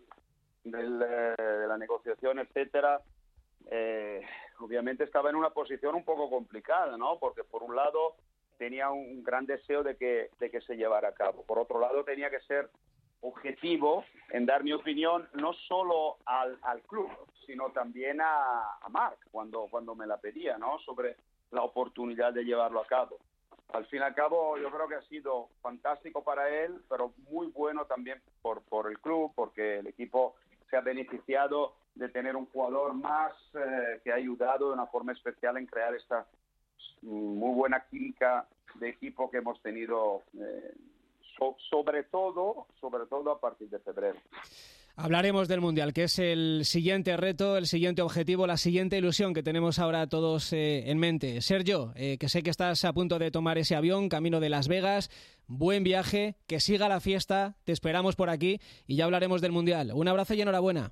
Speaker 9: la negociación, etcétera, obviamente estaba en una posición un poco complicada, ¿no? Porque por un lado tenía un gran deseo de que se llevara a cabo. Por otro lado tenía que ser objetivo en dar mi opinión no solo al club, sino también a Marc cuando me la pedía, ¿no? Sobre la oportunidad de llevarlo a cabo. Al fin y al cabo, yo creo que ha sido fantástico para él, pero muy bueno también por el club, porque el equipo se ha beneficiado de tener un jugador más que ha ayudado de una forma especial en crear esta muy buena química de equipo que hemos tenido, sobre todo a partir de febrero.
Speaker 2: Hablaremos del Mundial, que es el siguiente reto, el siguiente objetivo, la siguiente ilusión que tenemos ahora todos en mente. Sergio, que sé que estás a punto de tomar ese avión, camino de Las Vegas. Buen viaje, que siga la fiesta, te esperamos por aquí y ya hablaremos del Mundial. Un abrazo y enhorabuena.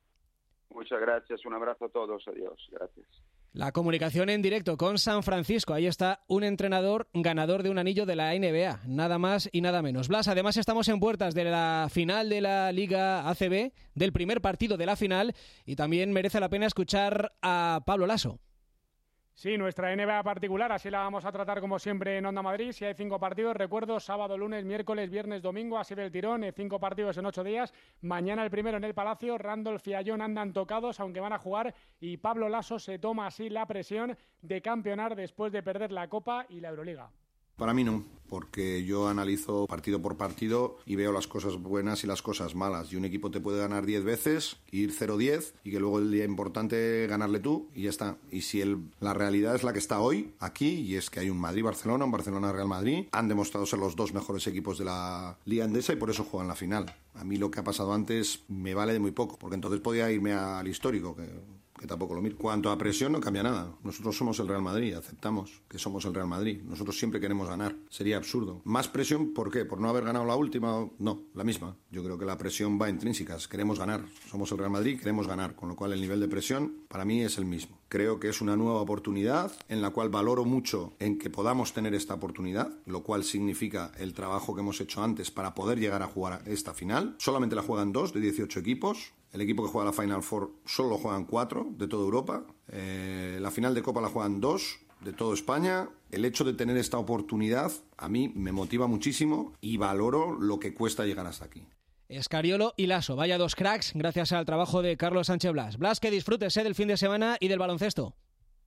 Speaker 9: Muchas gracias, un abrazo a todos, adiós, gracias.
Speaker 2: La comunicación en directo con San Francisco. Ahí está un entrenador ganador de un anillo de la NBA. Nada más y nada menos. Blas, además estamos en puertas de la final de la Liga ACB, del primer partido de la final, y también merece la pena escuchar a Pablo Laso.
Speaker 3: Sí, nuestra NBA particular, así la vamos a tratar como siempre en Onda Madrid. Si hay 5 partidos, recuerdo, sábado, lunes, miércoles, viernes, domingo, así ve el tirón, 5 partidos en 8 días. Mañana el primero en el Palacio, Randolph y Ayón andan tocados, aunque van a jugar, y Pablo Laso se toma así la presión de campeonar después de perder la Copa y la Euroliga.
Speaker 10: Para mí no, porque yo analizo partido por partido y veo las cosas buenas y las cosas malas. Y un equipo te puede ganar 10 veces, ir 0-10 y que luego el día importante ganarle tú y ya está. Y si la realidad es la que está hoy, aquí, y es que hay un Madrid-Barcelona, un Barcelona-Real Madrid, han demostrado ser los 2 mejores equipos de la Liga Endesa y por eso juegan la final. A mí lo que ha pasado antes me vale de muy poco, porque entonces podía irme al histórico, que tampoco lo miro. Cuanto a presión, no cambia nada. Nosotros somos el Real Madrid, aceptamos que somos el Real Madrid. Nosotros siempre queremos ganar. Sería absurdo. ¿Más presión por qué? ¿Por no haber ganado la última? No, la misma. Yo creo que la presión va intrínseca. Queremos ganar. Somos el Real Madrid, queremos ganar. Con lo cual el nivel de presión para mí es el mismo. Creo que es una nueva oportunidad en la cual valoro mucho en que podamos tener esta oportunidad, lo cual significa el trabajo que hemos hecho antes para poder llegar a jugar esta final. Solamente la juegan 2 de 18 equipos. El equipo que juega la Final Four solo lo juegan 4 de toda Europa. La final de Copa la juegan 2 de toda España. El hecho de tener esta oportunidad a mí me motiva muchísimo y valoro lo que cuesta llegar hasta aquí.
Speaker 2: Escariolo y Laso, vaya 2 cracks gracias al trabajo de Carlos Sánchez Blas. Blas, que disfrutes del fin de semana y del baloncesto.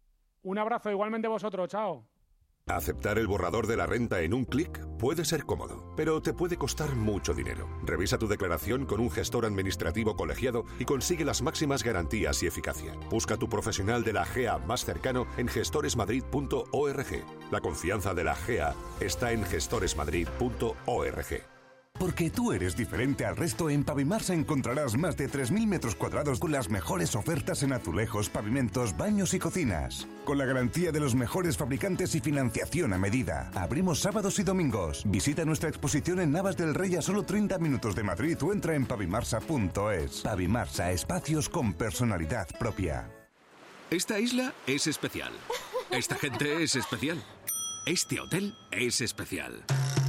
Speaker 3: Un abrazo, igualmente vosotros, chao.
Speaker 24: Aceptar el borrador de la renta en un clic puede ser cómodo, pero te puede costar mucho dinero. Revisa tu declaración con un gestor administrativo colegiado y consigue las máximas garantías y eficacia. Busca tu profesional de la GEA más cercano en gestoresmadrid.org. La confianza de la GEA está en gestoresmadrid.org.
Speaker 11: Porque tú eres diferente al resto, en Pavimarsa encontrarás más de 3.000 metros cuadrados con las mejores ofertas en azulejos, pavimentos, baños y cocinas. Con la garantía de los mejores fabricantes y financiación a medida. Abrimos sábados y domingos. Visita nuestra exposición en Navas del Rey a solo 30 minutos de Madrid o entra en pavimarsa.es. Pavimarsa, espacios con personalidad propia.
Speaker 24: Esta isla es especial. Esta gente es especial. Este hotel es especial.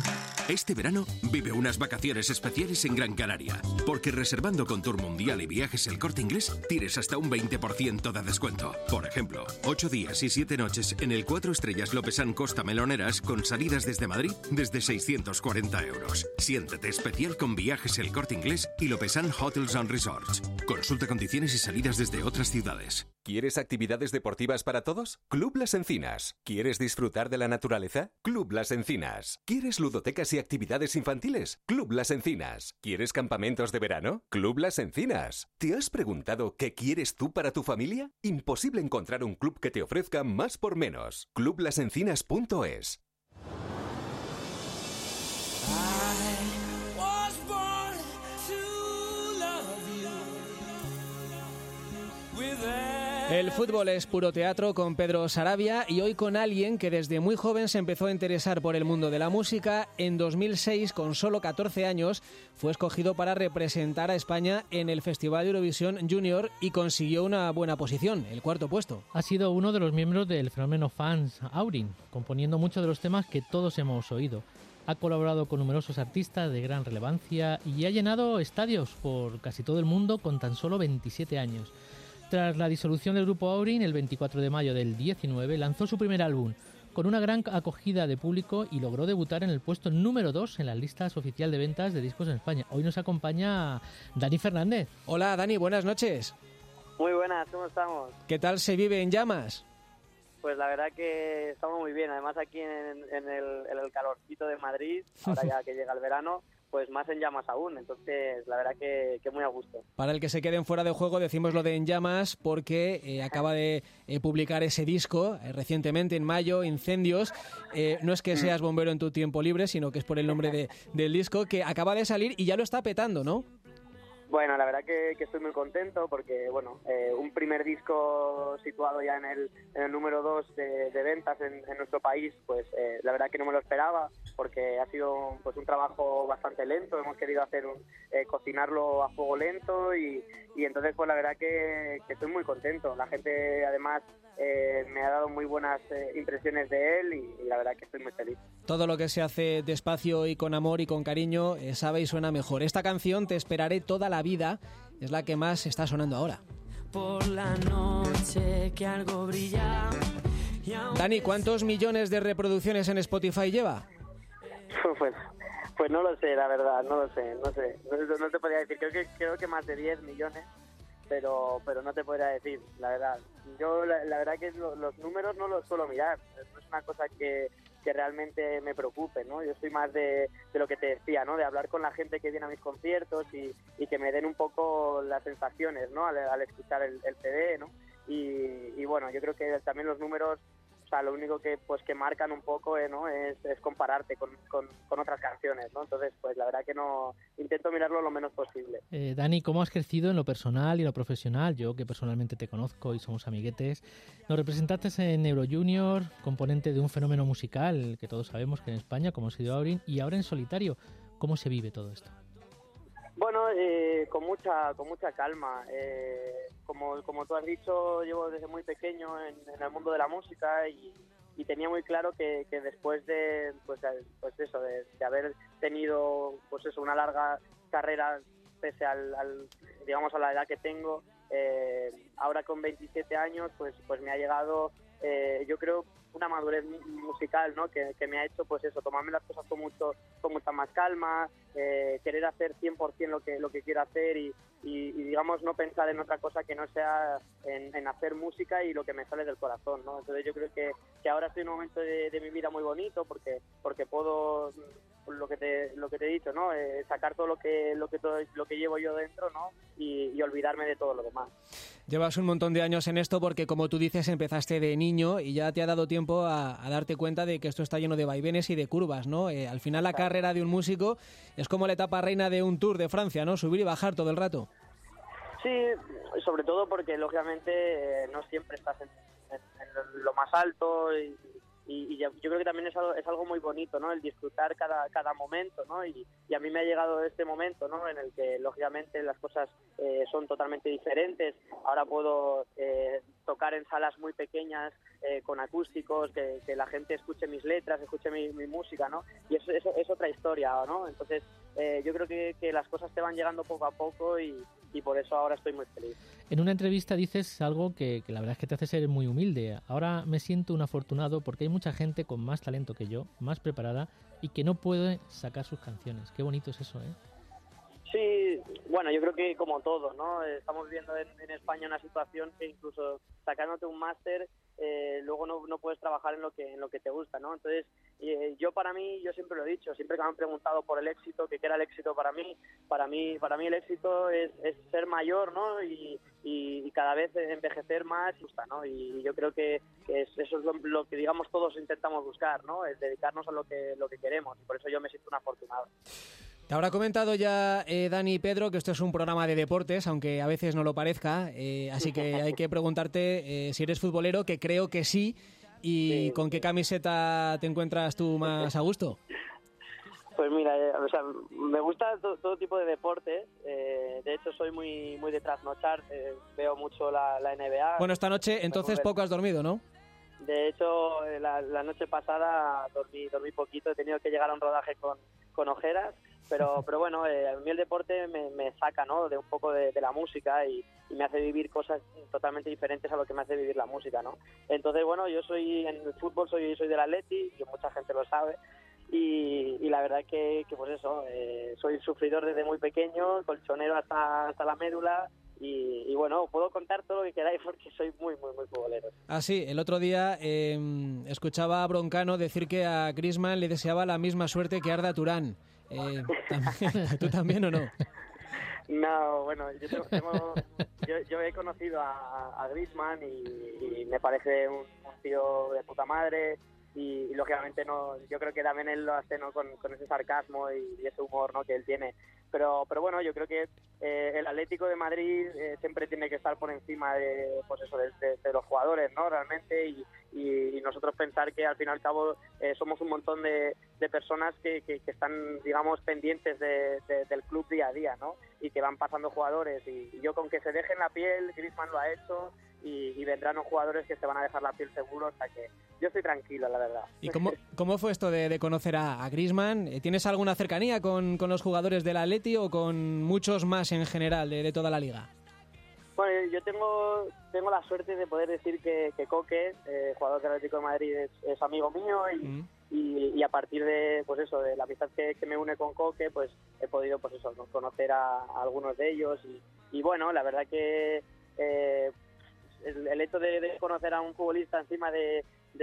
Speaker 24: Este verano vive unas vacaciones especiales en Gran Canaria, porque reservando con Tour Mundial y Viajes El Corte Inglés tienes hasta un 20% de descuento. Por ejemplo, 8 días y 7 noches en el 4 estrellas Lopesán Costa Meloneras con salidas desde Madrid desde 640 euros. Siéntete especial con Viajes El Corte Inglés y Lopesán Hotels and Resorts. Consulta condiciones y salidas desde otras ciudades.
Speaker 28: ¿Quieres actividades deportivas para todos? Club Las Encinas. ¿Quieres disfrutar de la naturaleza? Club Las Encinas. ¿Quieres ludotecas y actividades infantiles? Club Las Encinas. ¿Quieres campamentos de verano? Club Las Encinas. ¿Te has preguntado qué quieres tú para tu familia? Imposible encontrar un club que te ofrezca más por menos. clublasencinas.es.
Speaker 2: El fútbol es puro teatro con Pedro Sarabia y hoy con alguien que desde muy joven se empezó a interesar por el mundo de la música. En 2006, con solo 14 años, fue escogido para representar a España en el Festival de Eurovisión Junior y consiguió una buena posición, el 4º puesto.
Speaker 12: Ha sido uno de los miembros del fenómeno fans Aurin, componiendo muchos de los temas que todos hemos oído. Ha colaborado con numerosos artistas de gran relevancia y ha llenado estadios por casi todo el mundo con tan solo 27 años. Tras la disolución del grupo Aurin, el 24 de mayo del 19, lanzó su primer álbum con una gran acogida de público y logró debutar en el puesto número 2 en las listas oficiales de ventas de discos en España. Hoy nos acompaña Dani Fernández.
Speaker 2: Hola Dani, buenas noches.
Speaker 13: Muy buenas, ¿cómo estamos?
Speaker 2: ¿Qué tal se vive en Llamas?
Speaker 13: Pues la verdad que estamos muy bien, además aquí en el calorcito de Madrid, ahora ya que llega el verano, pues más en llamas aún, entonces la verdad que muy a gusto.
Speaker 2: Para el que se queden fuera de juego decimos lo de En Llamas porque acaba de publicar ese disco recientemente en mayo, Incendios. No es que seas bombero en tu tiempo libre, sino que es por el nombre del disco que acaba de salir y ya lo está petando, ¿no?
Speaker 13: Bueno, la verdad que estoy muy contento porque, bueno, un primer disco situado ya en el número 2 de ventas en nuestro país, pues la verdad que no me lo esperaba porque ha sido pues un trabajo bastante lento, hemos querido hacer cocinarlo a fuego lento y entonces pues la verdad que estoy muy contento. La gente además me ha dado muy buenas impresiones de él y la verdad que estoy muy feliz.
Speaker 2: Todo lo que se hace despacio y con amor y con cariño sabe y suena mejor. Esta canción, Te esperaré toda la vida, es la que más está sonando ahora.
Speaker 14: Por la noche que algo brilla.
Speaker 2: Dani, ¿cuántos millones de reproducciones en Spotify lleva?
Speaker 13: Pues no lo sé, la verdad, no te podría decir, creo que más de 10 millones, pero no te podría decir, la verdad. Yo la verdad que los números no los suelo mirar, no es una cosa que realmente me preocupe, ¿no? Yo soy más de lo que te decía, ¿no? De hablar con la gente que viene a mis conciertos y que me den un poco las sensaciones, ¿no? Al escuchar el CD, ¿no? Y bueno, yo creo que también los números, o sea, lo único que marcan un poco, ¿no? es compararte con otras canciones, ¿no? Entonces, pues la verdad que no intento mirarlo lo menos posible.
Speaker 12: Dani, ¿cómo has crecido en lo personal y en lo profesional? Yo, que personalmente te conozco y somos amiguetes, nos representaste en Eurojunior, componente de un fenómeno musical que todos sabemos que en España, como ha sido Aurin, y ahora en solitario. ¿Cómo se vive todo esto?
Speaker 13: Bueno, con mucha calma. Como tú has dicho, llevo desde muy pequeño en el mundo de la música y tenía muy claro que después de de haber tenido pues eso, una larga carrera pese al digamos a la edad que tengo, ahora con 27 años pues me ha llegado yo creo una madurez musical, ¿no? Que me ha hecho pues eso, tomarme las cosas con mucha más calma, querer hacer 100% lo que quiero hacer y digamos no pensar en otra cosa que no sea en hacer música y lo que me sale del corazón, ¿no? Entonces yo creo que ahora estoy en un momento de mi vida muy bonito porque puedo lo que te he dicho, ¿no? Sacar todo lo que llevo yo dentro, ¿no? Y olvidarme de todo lo demás.
Speaker 2: Llevas un montón de años en esto porque, como tú dices, empezaste de niño y ya te ha dado tiempo a darte cuenta de que esto está lleno de vaivenes y de curvas, ¿no? Al final la carrera de un músico es como la etapa reina de un Tour de Francia, ¿no? Subir y bajar todo el rato.
Speaker 13: Sí, sobre todo porque, lógicamente, no siempre estás en lo más alto y yo creo que también es algo muy bonito, ¿no? El disfrutar cada momento, ¿no? Y a mí me ha llegado este momento, ¿no? En el que lógicamente las cosas son totalmente diferentes. Ahora puedo tocar en salas muy pequeñas con acústicos, que la gente escuche mis letras, escuche mi música, ¿no? Y eso es otra historia, ¿no? Entonces yo creo que las cosas te van llegando poco a poco y por eso ahora estoy muy feliz.
Speaker 12: En una entrevista dices algo que la verdad es que te hace ser muy humilde. Ahora me siento un afortunado porque hay mucha gente con más talento que yo, más preparada y que no puede sacar sus canciones. Qué bonito es eso, ¿eh?
Speaker 13: Sí, bueno, yo creo que como todo, ¿no? Estamos viendo en España una situación que incluso sacándote un máster luego no puedes trabajar en lo que te gusta, ¿no? Entonces, yo siempre lo he dicho, siempre que me han preguntado por el éxito, que qué era el éxito para mí el éxito es ser mayor, ¿no? Y cada vez envejecer más, ¿no? Y yo creo que eso es lo que digamos todos intentamos buscar, ¿no? Es dedicarnos a lo que queremos y por eso yo me siento un afortunado.
Speaker 2: Te habrá comentado ya Dani y Pedro que esto es un programa de deportes, aunque a veces no lo parezca, así que hay que preguntarte si eres futbolero, que creo que sí, y sí. ¿Con qué camiseta te encuentras tú más a gusto?
Speaker 13: Pues mira, o sea, me gusta todo tipo de deportes, de hecho soy muy de trasnochar, veo mucho la NBA.
Speaker 2: Bueno, esta noche entonces poco has dormido, ¿no?
Speaker 13: De hecho, la noche pasada dormí poquito, he tenido que llegar a un rodaje con ojeras, pero bueno, a mí el deporte me saca, ¿no?, de un poco de la música y me hace vivir cosas totalmente diferentes a lo que me hace vivir la música, ¿no? Entonces, bueno, yo en el fútbol soy del Atleti, que mucha gente lo sabe, y la verdad que pues eso, soy sufridor desde muy pequeño, colchonero hasta la médula. Y bueno, puedo contar todo lo que queráis porque soy muy futbolero.
Speaker 2: Ah, sí, el otro día escuchaba a Broncano decir que a Griezmann le deseaba la misma suerte que Arda Turán. ¿Tú también o no?
Speaker 13: No, bueno, yo he conocido a Griezmann y me parece un tío de puta madre. Y lógicamente yo creo que también él lo hace, ¿no?, con ese sarcasmo y ese humor, ¿no?, que él tiene. Pero bueno, yo creo que el Atlético de Madrid siempre tiene que estar por encima de los jugadores, ¿no?, realmente, y nosotros pensar que al fin y al cabo somos un montón de personas que están, digamos, pendientes del club día a día, ¿no?, y que van pasando jugadores, y yo con que se dejen la piel, Griezmann lo ha hecho, y vendrán los jugadores que se van a dejar la piel seguro, o sea que yo estoy tranquilo, la verdad.
Speaker 2: ¿Y cómo fue esto de conocer a Griezmann? ¿Tienes alguna cercanía con los jugadores del Atleti o con muchos más en general de toda la liga?
Speaker 13: Bueno, yo tengo la suerte de poder decir que Coque, jugador del Atlético de Madrid, es amigo mío y a partir de pues eso, de la amistad que me une con Coque, pues he podido pues eso, conocer a algunos de ellos y bueno, la verdad que el hecho de conocer a un futbolista encima del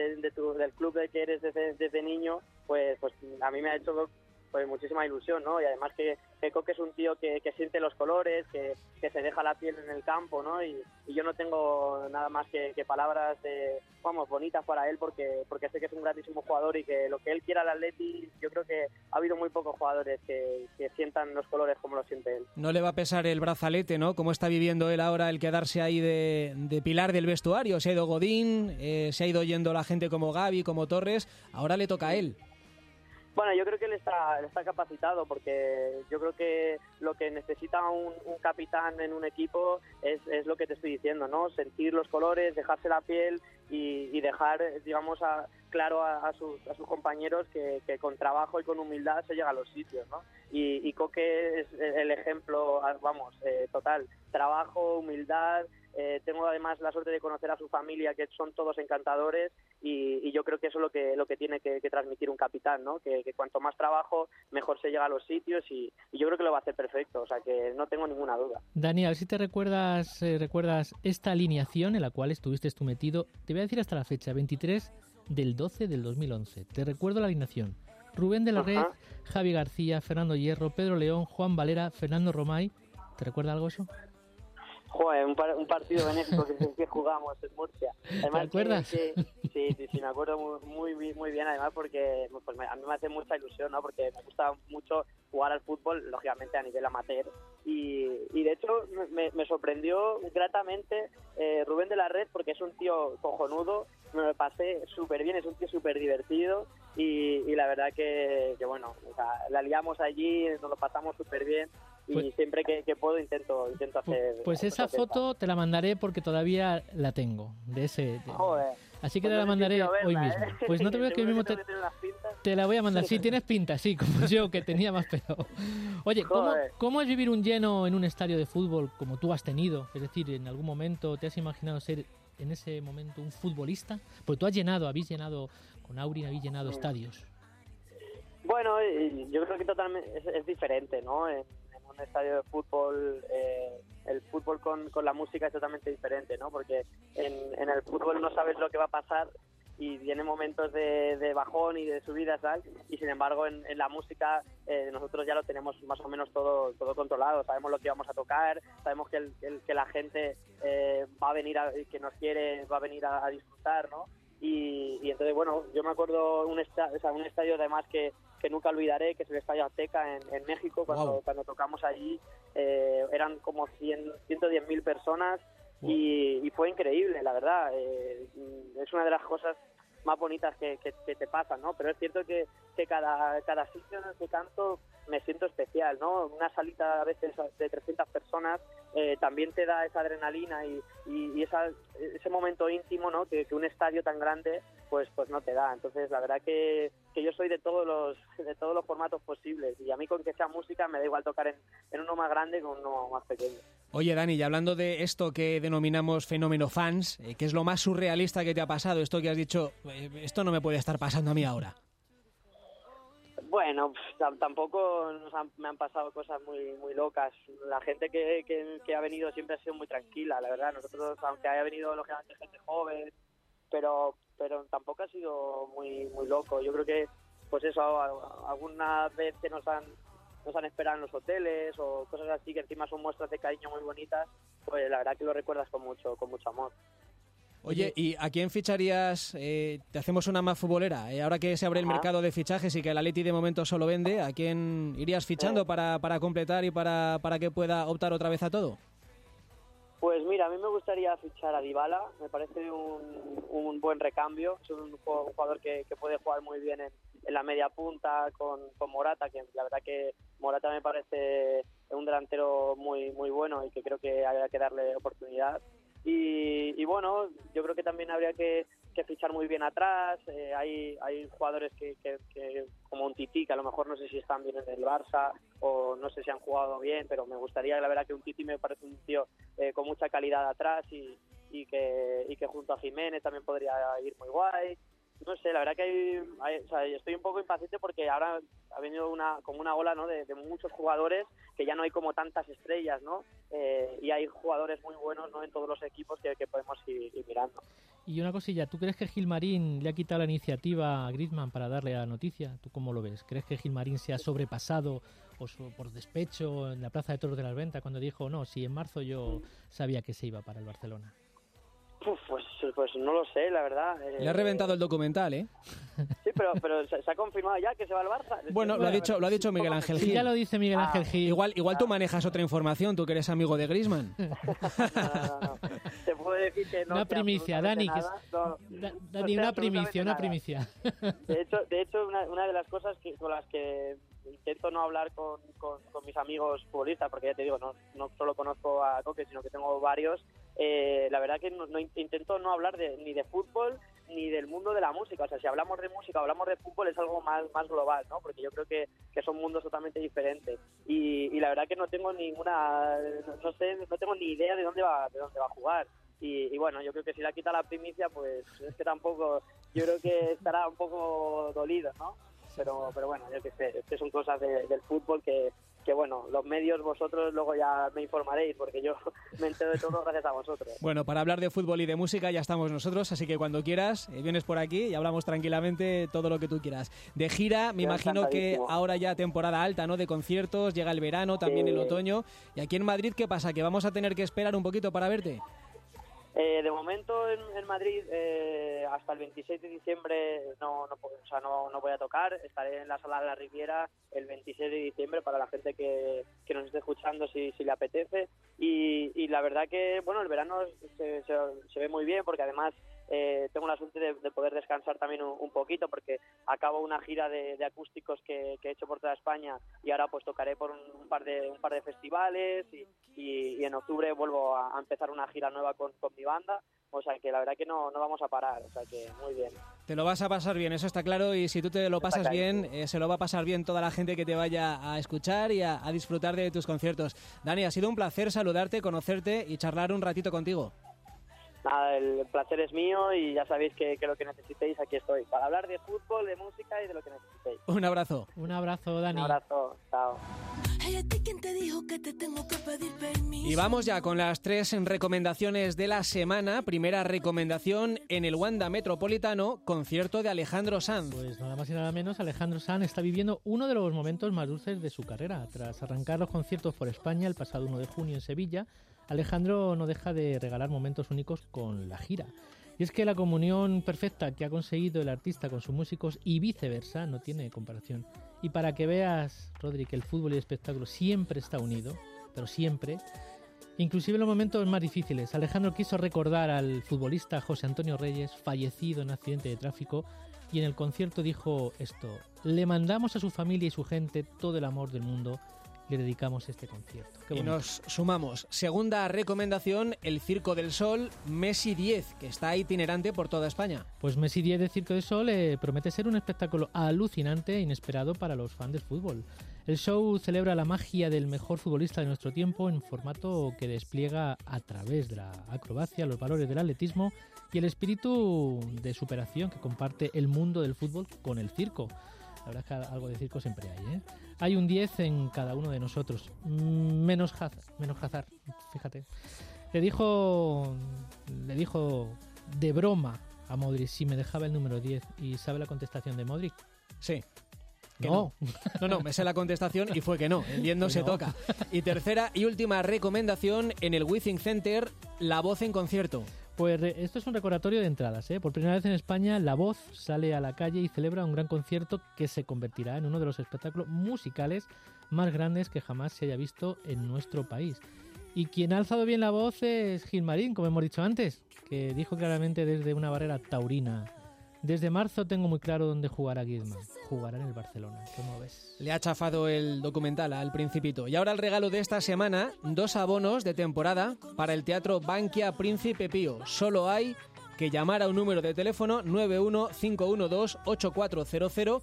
Speaker 13: club del que eres desde niño, pues a mí me ha hecho pues muchísima ilusión, ¿no? Y además que Coque es un tío que siente los colores, que se deja la piel en el campo, ¿no? Y yo no tengo nada más que palabras bonitas para él porque sé que es un grandísimo jugador y que lo que él quiera al Atleti, yo creo que ha habido muy pocos jugadores que sientan los colores como lo siente él.
Speaker 2: No le va a pesar el brazalete, ¿no? ¿Cómo está viviendo él ahora el quedarse ahí de pilar del vestuario? Se ha ido Godín, se ha ido yendo la gente como Gavi, como Torres, ahora le toca a él.
Speaker 13: Bueno, yo creo que él está capacitado porque yo creo que lo que necesita un capitán en un equipo es lo que te estoy diciendo, ¿no? Sentir los colores, dejarse la piel y dejar, digamos, claro a sus compañeros que con trabajo y con humildad se llega a los sitios, ¿no? Y Coque es el ejemplo, total. Trabajo, humildad. Tengo además la suerte de conocer a su familia, que son todos encantadores, y yo creo que eso es lo que tiene que transmitir un capitán, ¿no? Que cuanto más trabajo, mejor se llega a los sitios, y yo creo que lo va a hacer perfecto, o sea que no tengo ninguna duda.
Speaker 12: Daniel, si te recuerdas esta alineación en la cual estuviste tú metido, te voy a decir hasta la fecha, 23 del 12 del 2011. Te recuerdo la alineación. Rubén de la Red, Javi García, Fernando Hierro, Pedro León, Juan Valera, Fernando Romay. ¿Te recuerda algo eso?
Speaker 13: Joder, un partido benéfico que jugamos en Murcia. Además,
Speaker 12: ¿te acuerdas?
Speaker 13: Sí, me acuerdo muy bien, además porque pues, a mí me hace mucha ilusión, ¿no? Porque me gusta mucho jugar al fútbol, lógicamente a nivel amateur, y de hecho me sorprendió gratamente Rubén de la Red, porque es un tío cojonudo, me lo pasé súper bien, es un tío súper divertido, y la verdad que bueno, o sea, la liamos allí, nos lo pasamos súper bien, y siempre que puedo intento hacer...
Speaker 12: Pues esa foto te la mandaré porque todavía la tengo,
Speaker 13: Joder.
Speaker 12: Así que te la mandaré hoy mismo. Pues no te veo que hoy mismo te la voy a mandar. Sí, tienes pinta, sí, como yo, que tenía más pelo. Oye, ¿cómo es vivir un lleno en un estadio de fútbol como tú has tenido? Es decir, ¿en algún momento te has imaginado ser en ese momento un futbolista? Porque tú habéis llenado con Aurin, habéis llenado estadios.
Speaker 13: Bueno, yo creo que totalmente es diferente, ¿no? En un estadio de fútbol, el fútbol con la música es totalmente diferente, ¿no? Porque en el fútbol no sabes lo que va a pasar y vienen momentos de bajón y de subidas, tal, y sin embargo en la música nosotros ya lo tenemos más o menos todo controlado, sabemos lo que vamos a tocar, sabemos que la gente va a venir que nos quiere, va a venir a disfrutar, ¿no? y entonces, bueno, yo me acuerdo un estadio además que nunca olvidaré, que es el Estadio Azteca en México, cuando tocamos allí, eran como 110.000 personas y fue increíble, la verdad. Es una de las cosas más bonitas que te pasan, ¿no? Pero es cierto que cada sitio en el que canto me siento especial, ¿no? Una salita a veces de 300 personas también te da esa adrenalina y ese momento íntimo, ¿no? Que un estadio tan grande pues no te da. Entonces la verdad que yo soy de todos los formatos posibles, y a mí con que sea música me da igual tocar en uno más grande que en uno más pequeño.
Speaker 2: Oye, Dani, y hablando de esto que denominamos fenómeno fans, ¿qué es lo más surrealista que te ha pasado? Esto que has dicho, esto no me puede estar pasando a mí ahora.
Speaker 13: Bueno, tampoco me han pasado cosas muy locas. La gente que ha venido siempre ha sido muy tranquila, la verdad. Nosotros, aunque haya venido lógicamente gente joven, pero tampoco ha sido muy loco. Yo creo que, pues eso, alguna vez que nos han esperado en los hoteles o cosas así, que encima son muestras de cariño muy bonitas, pues la verdad que lo recuerdas con mucho amor.
Speaker 2: Oye, ¿y a quién ficharías? Te hacemos una más futbolera. Ahora que se abre el mercado de fichajes y que el Atleti de momento solo vende, ¿a quién irías fichando para completar y para que pueda optar otra vez a todo?
Speaker 13: Pues mira, a mí me gustaría fichar a Dybala. Me parece un buen recambio. Es un jugador que puede jugar muy bien en la media punta con Morata, que la verdad que Morata me parece un delantero muy bueno y que creo que habría que darle oportunidad. Y bueno, yo creo que también habría que fichar muy bien atrás. Hay jugadores que como un Titi, que a lo mejor no sé si están bien en el Barça o no sé si han jugado bien, pero me gustaría, la verdad que un Titi me parece un tío con mucha calidad atrás y que junto a Jiménez también podría ir muy guay. No sé, la verdad que o sea, estoy un poco impaciente porque ahora ha venido como una ola, ¿no? de muchos jugadores, que ya no hay como tantas estrellas, ¿no? Y hay jugadores muy buenos, ¿no? En todos los equipos que podemos ir mirando.
Speaker 12: Y una cosilla, ¿tú crees que Gilmarín le ha quitado la iniciativa a Griezmann para darle la noticia? ¿Tú cómo lo ves? ¿Crees que Gilmarín se ha sobrepasado por despecho en la Plaza de Toros de las Ventas cuando dijo, no, si en marzo yo sabía que se iba para el Barcelona?
Speaker 13: Pues no lo sé, la verdad.
Speaker 2: Le ha reventado el documental, ¿eh?
Speaker 13: Sí, pero se ha confirmado ya que se va al Barça.
Speaker 2: Bueno, lo ha dicho Miguel Ángel Gil.
Speaker 12: Sí, ya lo dice Miguel Ángel Gil.
Speaker 2: Igual tú manejas otra información, tú que eres amigo de Griezmann.
Speaker 13: No. Te puedo decir que no.
Speaker 12: Una primicia, Dani. Dani, una primicia.
Speaker 13: De hecho, una de las cosas con las que intento no hablar con mis amigos futbolistas, porque ya te digo, no solo conozco a Coque, sino que tengo varios. La verdad que intento no hablar ni de fútbol ni del mundo de la música. O sea, si hablamos de música, hablamos de fútbol, es algo más global, ¿no? Porque yo creo que son mundos totalmente diferentes. Y la verdad que no tengo no tengo ni idea de dónde va a jugar. Y bueno, yo creo que si le quita la primicia, pues es que tampoco, yo creo que estará un poco dolido, ¿no? Pero bueno, yo qué sé, es que son cosas del fútbol que bueno, los medios vosotros luego ya me informaréis, porque yo me entero de todo gracias a vosotros.
Speaker 2: Bueno, para hablar de fútbol y de música ya estamos nosotros, así que cuando quieras vienes por aquí y hablamos tranquilamente todo lo que tú quieras. De gira, me imagino que ahora ya temporada alta, ¿no? De conciertos, llega el verano, también el otoño. ¿Y aquí en Madrid qué pasa? ¿Que vamos a tener que esperar un poquito para verte?
Speaker 13: De momento en Madrid hasta el 26 de diciembre no voy a tocar. Estaré en la Sala de la Riviera el 26 de diciembre para la gente que nos esté escuchando si le apetece. Y la verdad que bueno, el verano se ve muy bien, porque además tengo la suerte de poder descansar también un poquito, porque acabo una gira de acústicos que he hecho por toda España, y ahora pues tocaré por un par de festivales y en octubre vuelvo a empezar una gira nueva con mi banda. O sea que la verdad que no vamos a parar, o sea que muy bien.
Speaker 2: Te lo vas a pasar bien, eso está claro, y si tú te lo pasas bien, se lo va a pasar bien toda la gente que te vaya a escuchar y a disfrutar de tus conciertos. Dani, ha sido un placer saludarte, conocerte y charlar un ratito contigo.
Speaker 13: Nada, el placer es mío y ya sabéis que lo que necesitéis, aquí estoy, para hablar de fútbol, de música y de lo que necesitéis.
Speaker 2: Un abrazo.
Speaker 12: Un abrazo, Dani.
Speaker 13: Un abrazo, chao.
Speaker 2: Y vamos ya con las 3 recomendaciones de la semana. Primera recomendación: en el Wanda Metropolitano, concierto de Alejandro Sanz.
Speaker 12: Pues nada más y nada menos, Alejandro Sanz está viviendo uno de los momentos más dulces de su carrera. Tras arrancar los conciertos por España el pasado 1 de junio en Sevilla, Alejandro no deja de regalar momentos únicos con la gira. Y es que la comunión perfecta que ha conseguido el artista con sus músicos y viceversa no tiene comparación. Y para que veas, Rodri, que el fútbol y el espectáculo siempre está unido, pero siempre, inclusive en los momentos más difíciles, Alejandro quiso recordar al futbolista José Antonio Reyes, fallecido en accidente de tráfico, y en el concierto dijo esto: le mandamos a su familia y su gente todo el amor del mundo, le dedicamos este concierto.
Speaker 2: Y nos sumamos. Segunda recomendación, el Circo del Sol Messi 10, que está itinerante por toda España.
Speaker 12: Pues Messi 10 de Circo del Sol promete ser un espectáculo alucinante e inesperado para los fans del fútbol. El show celebra la magia del mejor futbolista de nuestro tiempo en formato que despliega a través de la acrobacia los valores del atletismo y el espíritu de superación que comparte el mundo del fútbol con el circo. La verdad es que algo de circo siempre hay, ¿eh? Hay un 10 en cada uno de nosotros, menos Hazard, fíjate. Le dijo de broma a Modric si me dejaba el número 10. ¿Y sabe la contestación de Modric?
Speaker 2: Sí.
Speaker 12: No.
Speaker 2: No, me sé la contestación y fue que no. El 10 no se toca. Y tercera y última recomendación, en el Withing Center, La Voz en concierto.
Speaker 12: Pues esto es un recordatorio de entradas, ¿eh? Por primera vez en España, La Voz sale a la calle y celebra un gran concierto que se convertirá en uno de los espectáculos musicales más grandes que jamás se haya visto en nuestro país. Y quien ha alzado bien la voz es Gilmarín, como hemos dicho antes, que dijo claramente desde una barrera taurina: desde marzo tengo muy claro dónde jugará Griezmann. Jugará en el Barcelona. ¿Cómo ves?
Speaker 2: Le ha chafado el documental al Principito. Y ahora el regalo de esta semana, 2 abonos de temporada para el Teatro Bankia Príncipe Pío. Solo hay que llamar a un número de teléfono 91512-8400,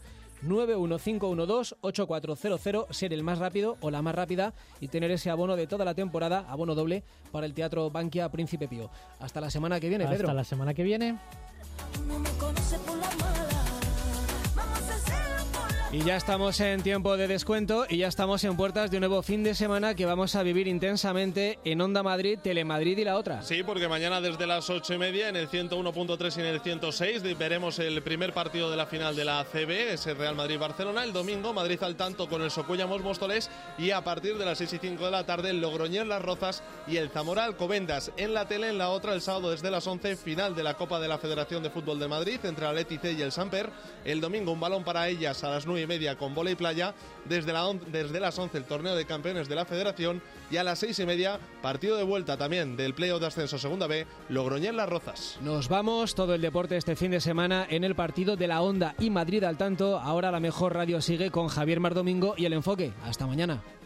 Speaker 2: 91512-8400, ser el más rápido o la más rápida y tener ese abono de toda la temporada, abono doble, para el Teatro Bankia Príncipe Pío. Hasta la semana que viene, Pedro.
Speaker 12: Hasta la semana que viene.
Speaker 2: Y ya estamos en tiempo de descuento y ya estamos en puertas de un nuevo fin de semana que vamos a vivir intensamente en Onda Madrid, Telemadrid y la otra.
Speaker 16: Sí, porque mañana desde las 8:30 en el 101.3 y en el 106 veremos el primer partido de la final de la ACB, ese Real Madrid-Barcelona. El domingo Madrid al tanto con el Socuellamos Móstoles y a partir de las 6:05 de la tarde el Logroñés Las Rozas y el Zamora Alcobendas. En la tele, en la otra, el sábado desde las 11, final de la Copa de la Federación de Fútbol de Madrid entre el Athletic C y el Samper. El domingo un balón para ellas a las 9:30 con vóley playa. Desde las 11 el torneo de campeones de la Federación y a las 6:30 partido de vuelta también del playoff de ascenso Segunda B, Logroñés Las Rozas.
Speaker 2: Nos vamos, todo el deporte este fin de semana en el partido de la Onda y Madrid al tanto. Ahora la mejor radio sigue con Javier Mar Domingo y El Enfoque. Hasta mañana.